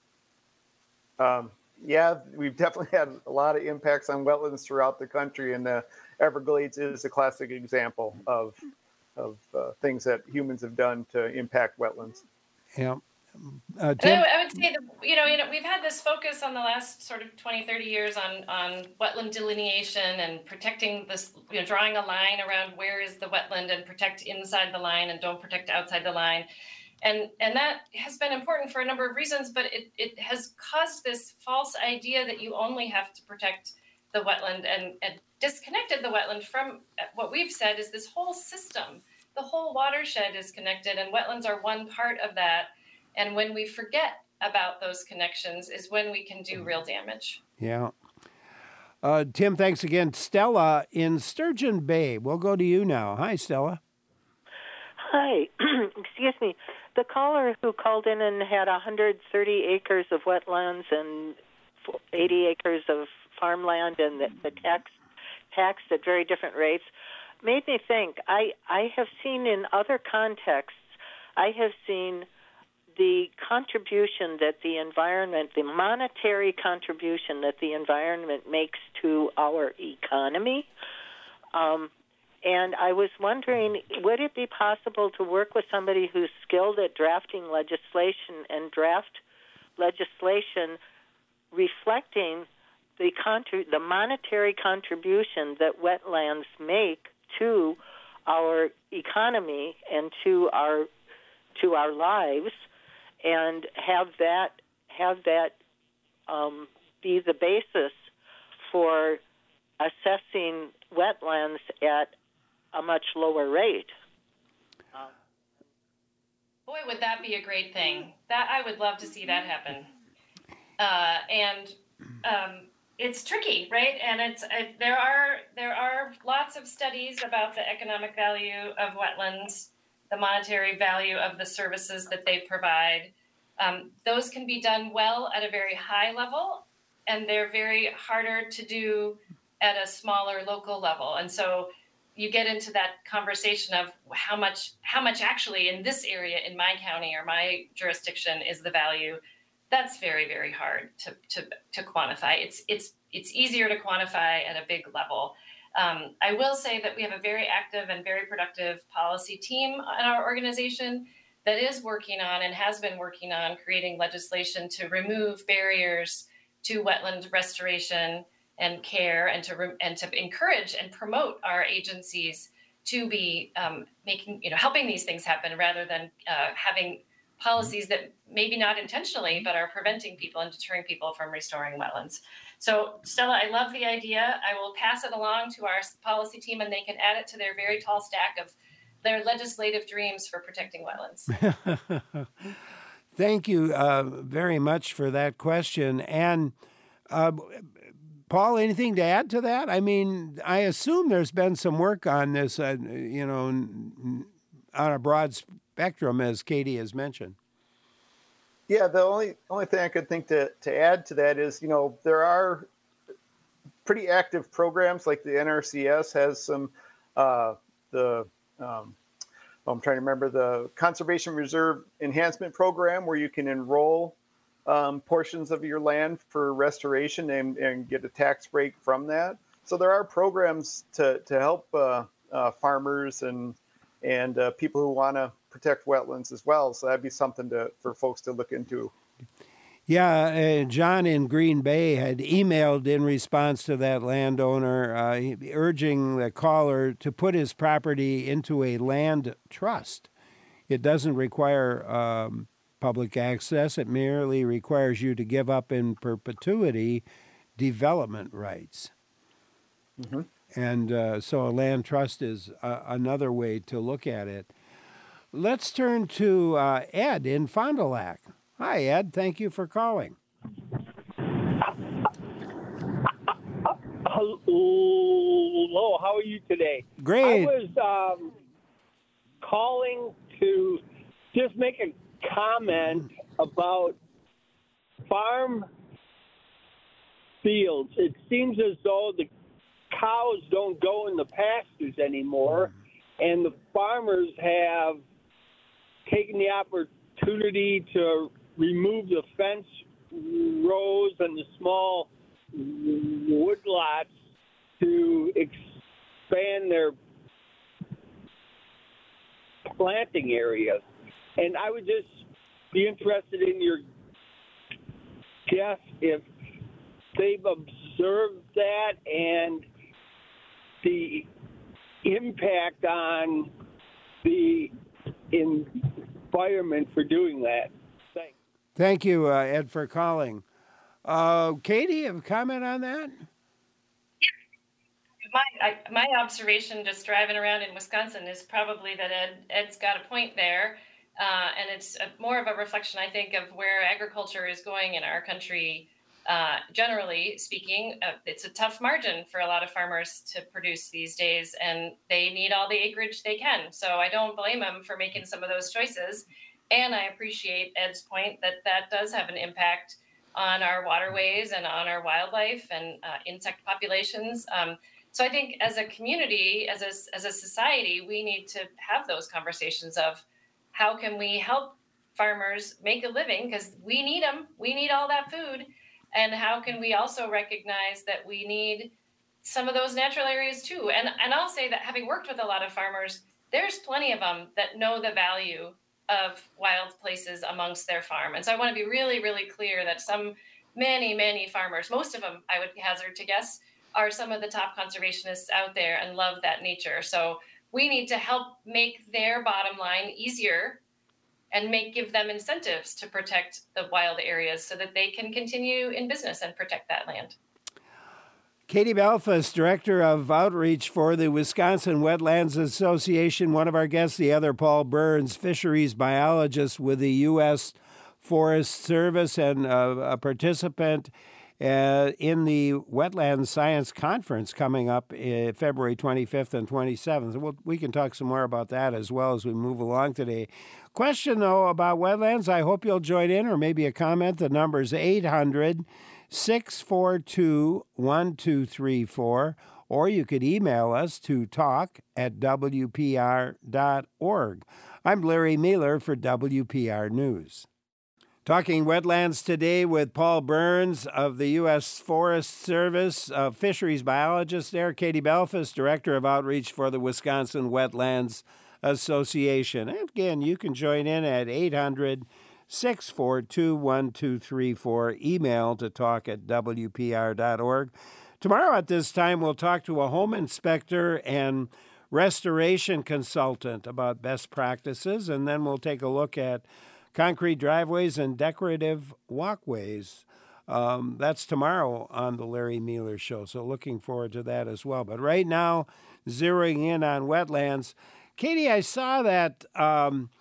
Um, yeah, we've definitely had a lot of impacts on wetlands throughout the country, and the Everglades is a classic example of of uh, things that humans have done to impact wetlands. Yeah. Uh, And I, w- I would say that, you know, you know, we've had this focus on the last sort of twenty, thirty years on, on wetland delineation and protecting this, you know, drawing a line around where is the wetland and protect inside the line and don't protect outside the line. And and that has been important for a number of reasons, but it, it has caused this false idea that you only have to protect the wetland and, and disconnected the wetland from what we've said is this whole system. The whole watershed is connected, and wetlands are one part of that. And when we forget about those connections is when we can do real damage. Yeah. Uh, Tim, thanks again. Stella in Sturgeon Bay. We'll go to you now. Hi, Stella. Hi. Excuse me. The caller who called in and had one hundred thirty acres of wetlands and eighty acres of farmland and the, the tax taxed at very different rates made me think. I, I have seen in other contexts, I have seen the contribution that the environment, the monetary contribution that the environment makes to our economy. Um, and I was wondering, would it be possible to work with somebody who's skilled at drafting legislation and draft legislation reflecting the contri- the monetary contribution that wetlands make to our economy and to our to our lives, and have that have that um, be the basis for assessing wetlands at a much lower rate. Um, boy, would that be a great thing. That I would love to see that happen. Uh, and um, it's tricky, right? And it's it, there are there are lots of studies about the economic value of wetlands, the monetary value of the services that they provide. Um, those can be done well at a very high level, and they're very harder to do at a smaller local level. And so you get into that conversation of how much how much actually in this area, in my county or my jurisdiction, is the value. That's very, very hard to, to, to quantify. It's it's it's easier to quantify at a big level. Um, I will say that we have a very active and very productive policy team in our organization that is working on and has been working on creating legislation to remove barriers to wetland restoration and care, and to re- and to encourage and promote our agencies to be um, making you know helping these things happen rather than uh, having policies that maybe not intentionally, but are preventing people and deterring people from restoring wetlands. So Stella, I love the idea. I will pass it along to our policy team, and they can add it to their very tall stack of their legislative dreams for protecting wetlands. Thank you uh, very much for that question. And uh, Paul, anything to add to that? I mean, I assume there's been some work on this, uh, you know, on a broad spectrum, as Katie has mentioned. Yeah, the only only thing I could think to, to add to that is, you know, there are pretty active programs, like the N R C S has some, uh, the, um, I'm trying to remember, the Conservation Reserve Enhancement Program, where you can enroll um, portions of your land for restoration and, and get a tax break from that. So there are programs to, to help uh, uh, farmers and, and uh, people who want to protect wetlands as well. So that'd be something to for folks to look into. Yeah, uh, John in Green Bay had emailed in response to that landowner uh, urging the caller to put his property into a land trust. It doesn't require um, public access. It merely requires you to give up in perpetuity development rights. Mm-hmm. And uh, so a land trust is uh, another way to look at it. Let's turn to uh, Ed in Fond du Lac. Hi, Ed. Thank you for calling. Hello. How are you today? Great. I was um, calling to just make a comment about farm fields. It seems as though the cows don't go in the pastures anymore, and the farmers have taken the opportunity to remove the fence rows and the small woodlots to expand their planting areas. And I would just be interested in your guess if they've observed that and the impact on the environment for doing that. Thanks. Thank you, uh, Ed, for calling. Uh, Katie, have a comment on that? My I, my observation, just driving around in Wisconsin, is probably that Ed Ed's got a point there, uh, and it's a, more of a reflection, I think, of where agriculture is going in our country. Uh, generally speaking, uh, it's a tough margin for a lot of farmers to produce these days, and they need all the acreage they can. So I don't blame them for making some of those choices. And I appreciate Ed's point that that does have an impact on our waterways and on our wildlife and uh, insect populations. Um, so I think as a community, as a, as a society, we need to have those conversations of how can we help farmers make a living, because we need them. We need all that food. And how can we also recognize that we need some of those natural areas too? And and I'll say that having worked with a lot of farmers, there's plenty of them that know the value of wild places amongst their farm. And so I want to be really, really clear that some, many, many farmers, most of them, I would hazard to guess, are some of the top conservationists out there and love that nature. So we need to help make their bottom line easier and make give them incentives to protect the wild areas so that they can continue in business and protect that land. Katie Belfast, Director of Outreach for the Wisconsin Wetlands Association, one of our guests, the other Paul Burns, fisheries biologist with the U S Forest Service and uh, a participant uh, in the Wetlands Science Conference coming up uh, February twenty-fifth and twenty-seventh. We'll, we can talk some more about that as well as we move along today. Question, though, about wetlands, I hope you'll join in, or maybe a comment. The number is eight hundred, six four two, one two three four, or you could email us to talk at w p r dot org. I'm Larry Mueller for W P R News. Talking wetlands today with Paul Burns of the U S Forest Service, a fisheries biologist there, Katie Belfast, Director of Outreach for the Wisconsin Wetlands Association. And again, you can join in at eight hundred, six four two, one two three four, email to talk at w p r dot org. Tomorrow at this time, we'll talk to a home inspector and restoration consultant about best practices, and then we'll take a look at concrete driveways and decorative walkways. Um, that's tomorrow on the Larry Mueller Show, so looking forward to that as well. But right now, zeroing in on wetlands. Katie, I saw that um,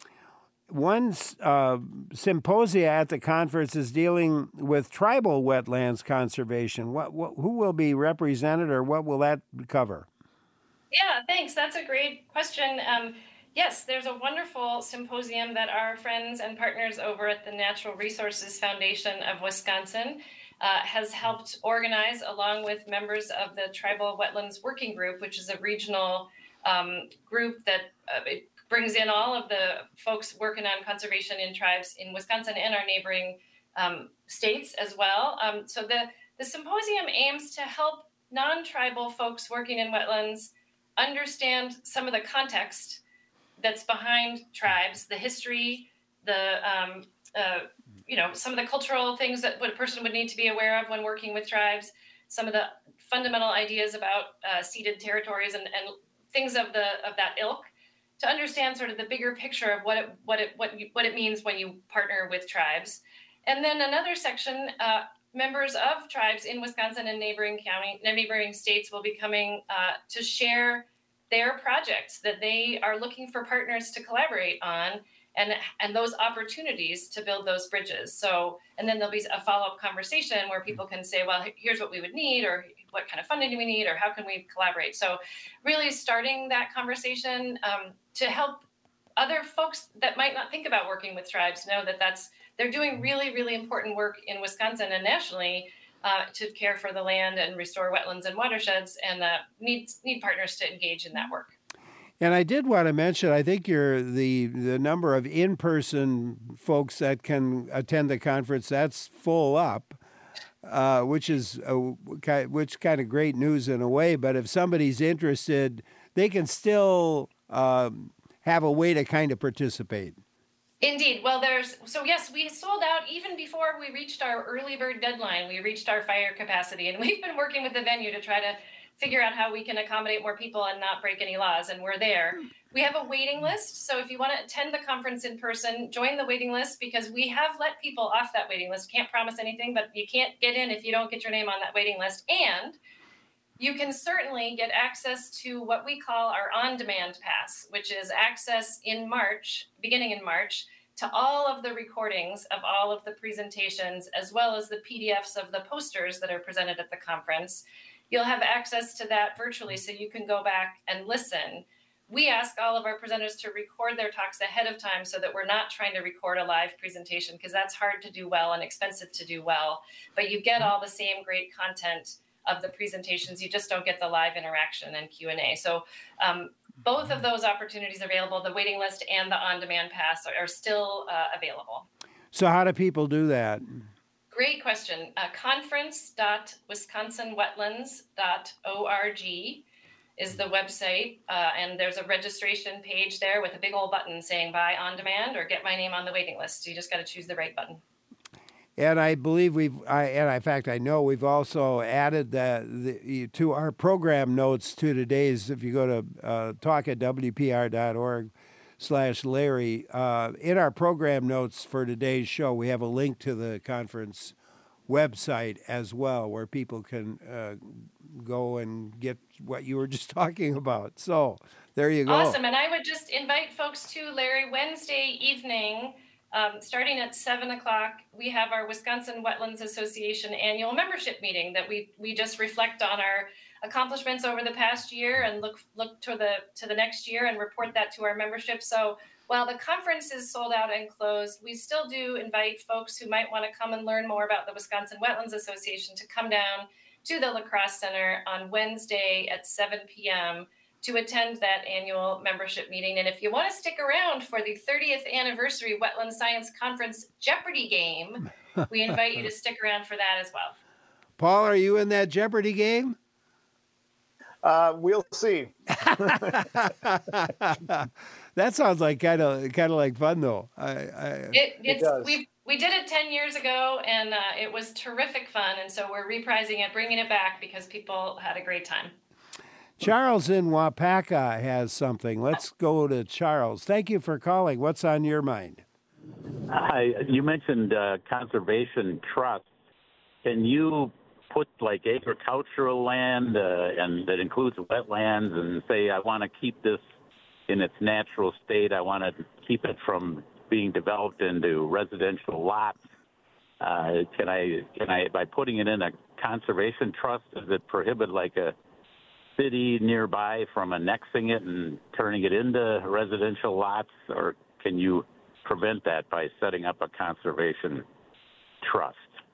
one uh, symposia at the conference is dealing with tribal wetlands conservation. What, what, who will be represented, or what will that cover? Yeah, thanks. That's a great question. Um, Yes, there's a wonderful symposium that our friends and partners over at the Natural Resources Foundation of Wisconsin uh, has helped organize, along with members of the Tribal Wetlands Working Group, which is a regional um, group that uh, it brings in all of the folks working on conservation in tribes in Wisconsin and our neighboring um, states as well. Um, so the, the symposium aims to help non-tribal folks working in wetlands understand some of the context that's behind tribes, the history, the um, uh, you know, some of the cultural things that what a person would need to be aware of when working with tribes, some of the fundamental ideas about uh, ceded territories and, and things of the of that ilk, to understand sort of the bigger picture of what it what it what you, what it means when you partner with tribes. And then another section, uh, members of tribes in Wisconsin and neighboring county, neighboring states will be coming uh, to share their projects that they are looking for partners to collaborate on, and and those opportunities to build those bridges. So, and then there'll be a follow-up conversation where people can say, well, here's what we would need, or what kind of funding do we need, or how can we collaborate? So really starting that conversation um, to help other folks that might not think about working with tribes know that that's they're doing really, really important work in Wisconsin and nationally Uh, to care for the land and restore wetlands and watersheds, and uh, need need partners to engage in that work. And I did want to mention, I think you're the the number of in-person folks that can attend the conference, that's full up, uh, which is a, which kind of great news in a way. But if somebody's interested, they can still um, have a way to kind of participate. Indeed. Well, there's, so yes, we sold out even before we reached our early bird deadline. We reached our fire capacity, and we've been working with the venue to try to figure out how we can accommodate more people and not break any laws, and we're there. We have a waiting list, so if you want to attend the conference in person, join the waiting list, because we have let people off that waiting list. Can't promise anything, but you can't get in if you don't get your name on that waiting list. And you can certainly get access to what we call our on-demand pass, which is access in March, beginning in March, to all of the recordings of all of the presentations, as well as the P D Fs of the posters that are presented at the conference. You'll have access to that virtually, so you can go back and listen. We ask all of our presenters to record their talks ahead of time so that we're not trying to record a live presentation, because that's hard to do well and expensive to do well. But you get all the same great content of the presentations. You just don't get the live interaction and Q and A. So um, both of those opportunities available, the waiting list and the on-demand pass, are, are still uh, available. So how do people do that? Great question. Uh, conference dot wisconsin wetlands dot org is the website, uh, and there's a registration page there with a big old button saying buy on demand or get my name on the waiting list. So you just got to choose the right button. And I believe we've, I, and in fact, I know we've also added the, the to our program notes to today's, if you go to uh, talk at w p r dot org slash Larry, uh, in our program notes for today's show, we have a link to the conference website as well, where people can uh, go and get what you were just talking about. So there you go. Awesome. And I would just invite folks to, Larry, Wednesday evening, Um, starting at seven o'clock, we have our Wisconsin Wetlands Association annual membership meeting that we we just reflect on our accomplishments over the past year and look look to the to the next year and report that to our membership. So while the conference is sold out and closed, we still do invite folks who might want to come and learn more about the Wisconsin Wetlands Association to come down to the La Crosse Center on Wednesday at seven p.m. to attend that annual membership meeting. And if you want to stick around for the thirtieth anniversary Wetland Science Conference Jeopardy game, we invite you to stick around for that as well. Paul, are you in that Jeopardy game? Uh, we'll see. That sounds like kind of kind of like fun, though. I, I it, it's, it does. We we did it ten years ago, and uh, it was terrific fun. And so we're reprising it, bringing it back because people had a great time. Charles in Wapaka has something. Let's go to Charles. Thank you for calling. What's on your mind? Hi. You mentioned uh, conservation trusts. Can you put like agricultural land uh, and that includes wetlands and say, I want to keep this in its natural state. I want to keep it from being developed into residential lots. Uh, can I, can I, by putting it in a conservation trust, does it prohibit like a city nearby from annexing it and turning it into residential lots, or can you prevent that by setting up a conservation trust?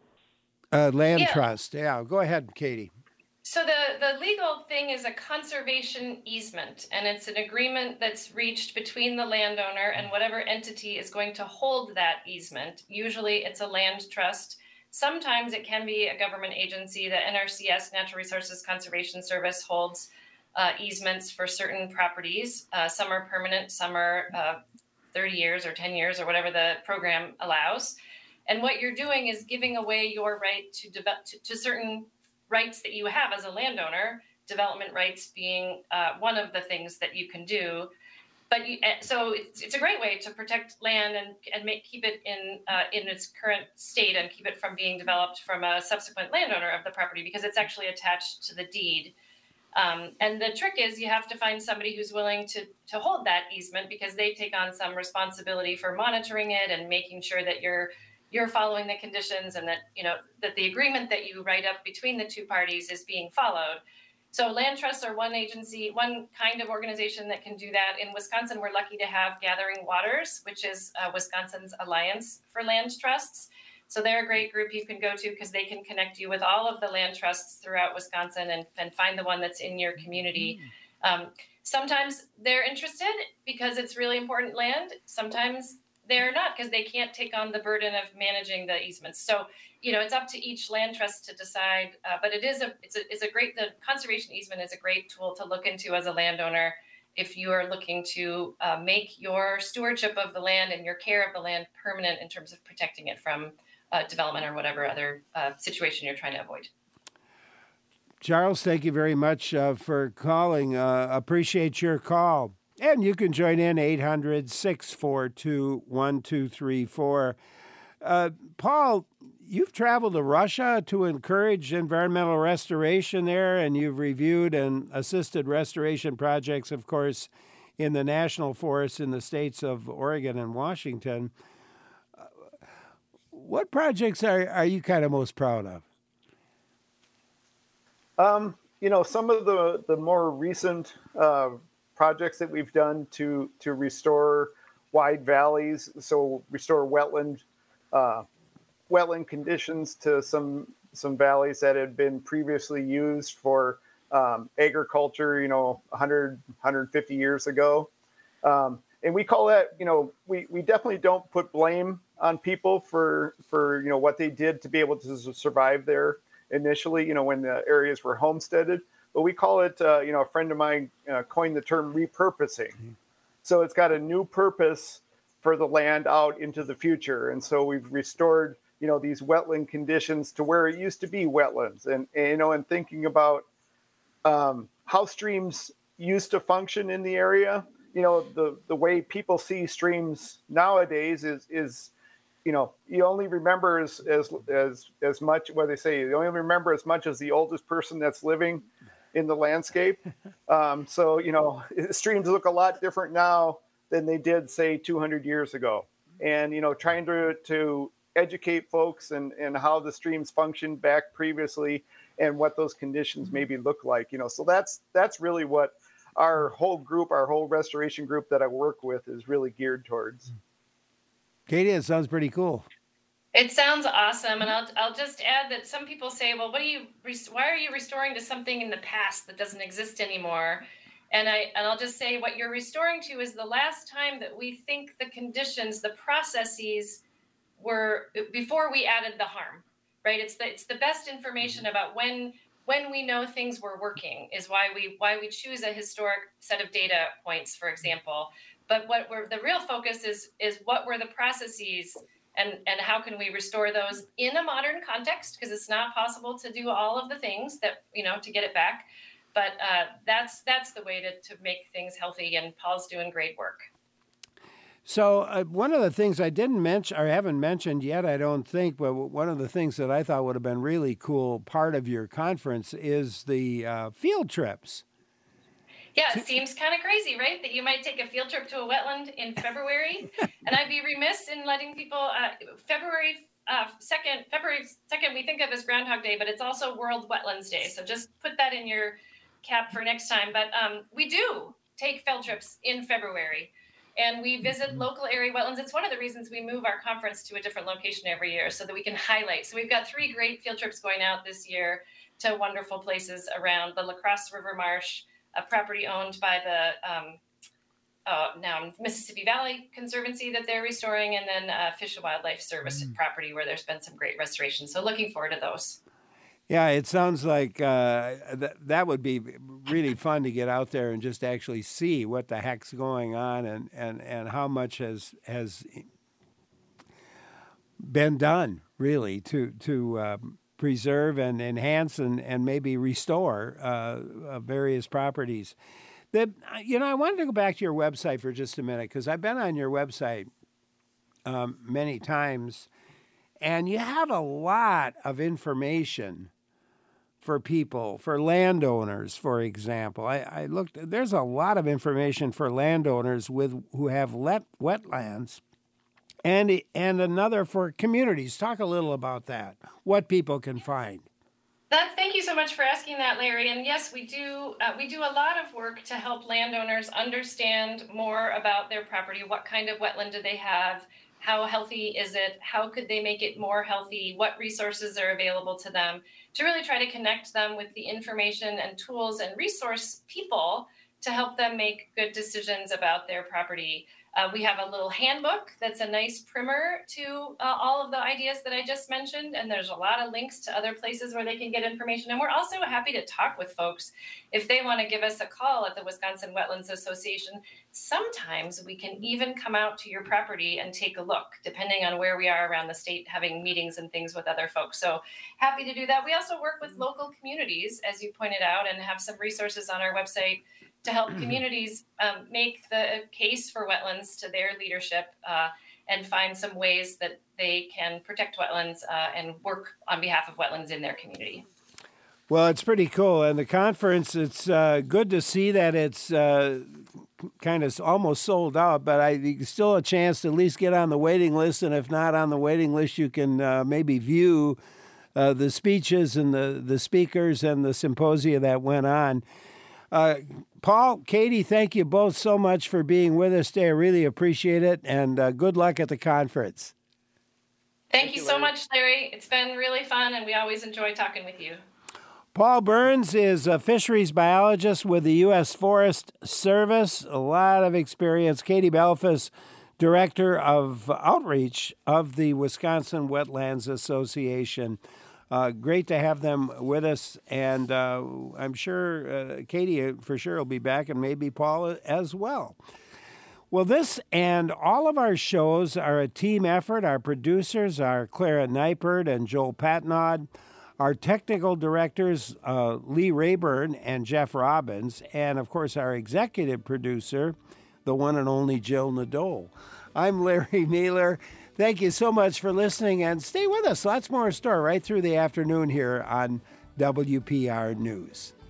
Uh, land Yeah. trust. Yeah, go ahead, Katie. So the, the legal thing is a conservation easement, and it's an agreement that's reached between the landowner and whatever entity is going to hold that easement. Usually it's a land trust. Sometimes it can be a government agency. The N R C S, Natural Resources Conservation Service, holds uh, easements for certain properties. Uh, some are permanent, some are uh, thirty years or ten years or whatever the program allows. And what you're doing is giving away your right to develop to, to certain rights that you have as a landowner, development rights being uh, one of the things that you can do. But you, so it's, it's a great way to protect land and, and make, keep it in uh, in its current state and keep it from being developed from a subsequent landowner of the property, because it's actually attached to the deed. Um, and the trick is you have to find somebody who's willing to, to hold that easement, because they take on some responsibility for monitoring it and making sure that you're you're following the conditions and that, you know, that the agreement that you write up between the two parties is being followed. So land trusts are one agency, one kind of organization that can do that. In Wisconsin, we're lucky to have Gathering Waters, which is uh, Wisconsin's Alliance for Land Trusts. So they're a great group you can go to, because they can connect you with all of the land trusts throughout Wisconsin and, and find the one that's in your community. Um, sometimes they're interested because it's really important land. Sometimes they're not, because they can't take on the burden of managing the easements. So, you know, it's up to each land trust to decide. Uh, but it is a it's a it's a great the conservation easement is a great tool to look into as a landowner if you are looking to uh, make your stewardship of the land and your care of the land permanent in terms of protecting it from uh, development or whatever other uh, situation you're trying to avoid. Charles, thank you very much uh, for calling. Uh, appreciate your call. And you can join in eight hundred, six four two, one two three four. Uh, Paul, you've traveled to Russia to encourage environmental restoration there, and you've reviewed and assisted restoration projects, of course, in the national forests in the states of Oregon and Washington. Uh, what projects are, are you kind of most proud of? Um, you know, some of the, the more recent uh, projects that we've done to to restore wide valleys, so restore wetland uh, wetland conditions to some some valleys that had been previously used for um, agriculture, you know, one hundred, one hundred fifty years ago. Um, and we call that, you know, we, we definitely don't put blame on people for, for, you know, what they did to be able to survive there initially, you know, when the areas were homesteaded. But we call it, uh, you know, a friend of mine uh, coined the term repurposing. Mm-hmm. So it's got a new purpose for the land out into the future. And so we've restored, you know, these wetland conditions to where it used to be wetlands. And, and you know, and thinking about um, how streams used to function in the area, you know, the, the way people see streams nowadays is, is, you know, you only remember as, as, as, as much, what they say, you only remember as much as the oldest person that's living in the landscape. Um, so, you know, streams look a lot different now than they did, say, two hundred years ago. and you know, trying to to educate folks and and how the streams functioned back previously and what those conditions maybe look like. You know, so that's that's really what our whole group, our whole restoration group that I work with, is really geared towards. Katie, it sounds pretty cool. It sounds awesome, and I'll I'll just add that some people say, well, what are you? Why are you restoring to something in the past that doesn't exist anymore? And I and I'll just say, what you're restoring to is the last time that we think the conditions, the processes were before we added the harm, right? It's the it's the best information about when when we know things were working is why we why we choose a historic set of data points, for example. But what we're the real focus is is what were the processes. And, and how can we restore those in a modern context? Because it's not possible to do all of the things that, you know, to get it back. But uh, that's that's the way to, to make things healthy. And Paul's doing great work. So uh, one of the things I didn't mention, or haven't mentioned yet, I don't think, but one of the things that I thought would have been really cool part of your conference is the uh, field trips. Yeah, it seems kind of crazy, right? That you might take a field trip to a wetland in February, and I'd be remiss in letting people. Uh, February uh, second, February second, we think of as Groundhog Day, but it's also World Wetlands Day. So just put that in your cap for next time. But um, we do take field trips in February, and we visit local area wetlands. It's one of the reasons we move our conference to a different location every year, so that we can highlight. So we've got three great field trips going out this year to wonderful places around the La Crosse River Marsh, a property owned by the um, uh, now Mississippi Valley Conservancy that they're restoring, and then uh, Fish and Wildlife Service mm. property where there's been some great restoration. So looking forward to those. Yeah, it sounds like uh, th- that would be really fun to get out there and just actually see what the heck's going on and, and, and how much has has been done, really, to to um, preserve and enhance and, and maybe restore uh, uh, various properties. That, you know, I wanted to go back to your website for just a minute, because I've been on your website um, many times, and you have a lot of information for people, for landowners, for example. I, I looked, there's a lot of information for landowners with who have let, wetlands, and and another for communities. Talk a little about that, what people can find. That, thank you so much for asking that, Larry. And yes, we do uh, we do a lot of work to help landowners understand more about their property. What kind of wetland do they have? How healthy is it? How could they make it more healthy? What resources are available to them? To really try to connect them with the information and tools and resource people to help them make good decisions about their property. Uh, we have a little handbook that's a nice primer to uh, all of the ideas that I just mentioned, and there's a lot of links to other places where they can get information. And we're also happy to talk with folks if they want to give us a call at the Wisconsin Wetlands Association. Sometimes we can even come out to your property and take a look, depending on where we are around the state, having meetings and things with other folks. So happy to do that. We also work with local communities, as you pointed out, and have some resources on our website to help communities um, make the case for wetlands to their leadership uh, and find some ways that they can protect wetlands uh, and work on behalf of wetlands in their community. Well, it's pretty cool. And the conference, it's uh, good to see that it's uh, kind of almost sold out, but I still a chance to at least get on the waiting list. And if not on the waiting list, you can uh, maybe view uh, the speeches and the, the speakers and the symposia that went on. Uh, Paul, Katie, thank you both so much for being with us today. I really appreciate it, and uh, good luck at the conference. Thank, Thank you, you so much, Larry. It's been really fun, and we always enjoy talking with you. Paul Burns is a fisheries biologist with the U S Forest Service, a lot of experience. Katie Belfus, Director of Outreach of the Wisconsin Wetlands Association. Uh, great to have them with us, and uh, I'm sure uh, Katie for sure will be back, and maybe Paul as well. Well, this and all of our shows are a team effort. Our producers are Clara Neipert and Joel Patnaud. Our technical directors, uh, Lee Rayburn and Jeff Robbins, and, of course, our executive producer, the one and only Jill Nadeau. I'm Larry Naylor. Thank you so much for listening, and stay with us. Lots more in store right through the afternoon here on W P R News.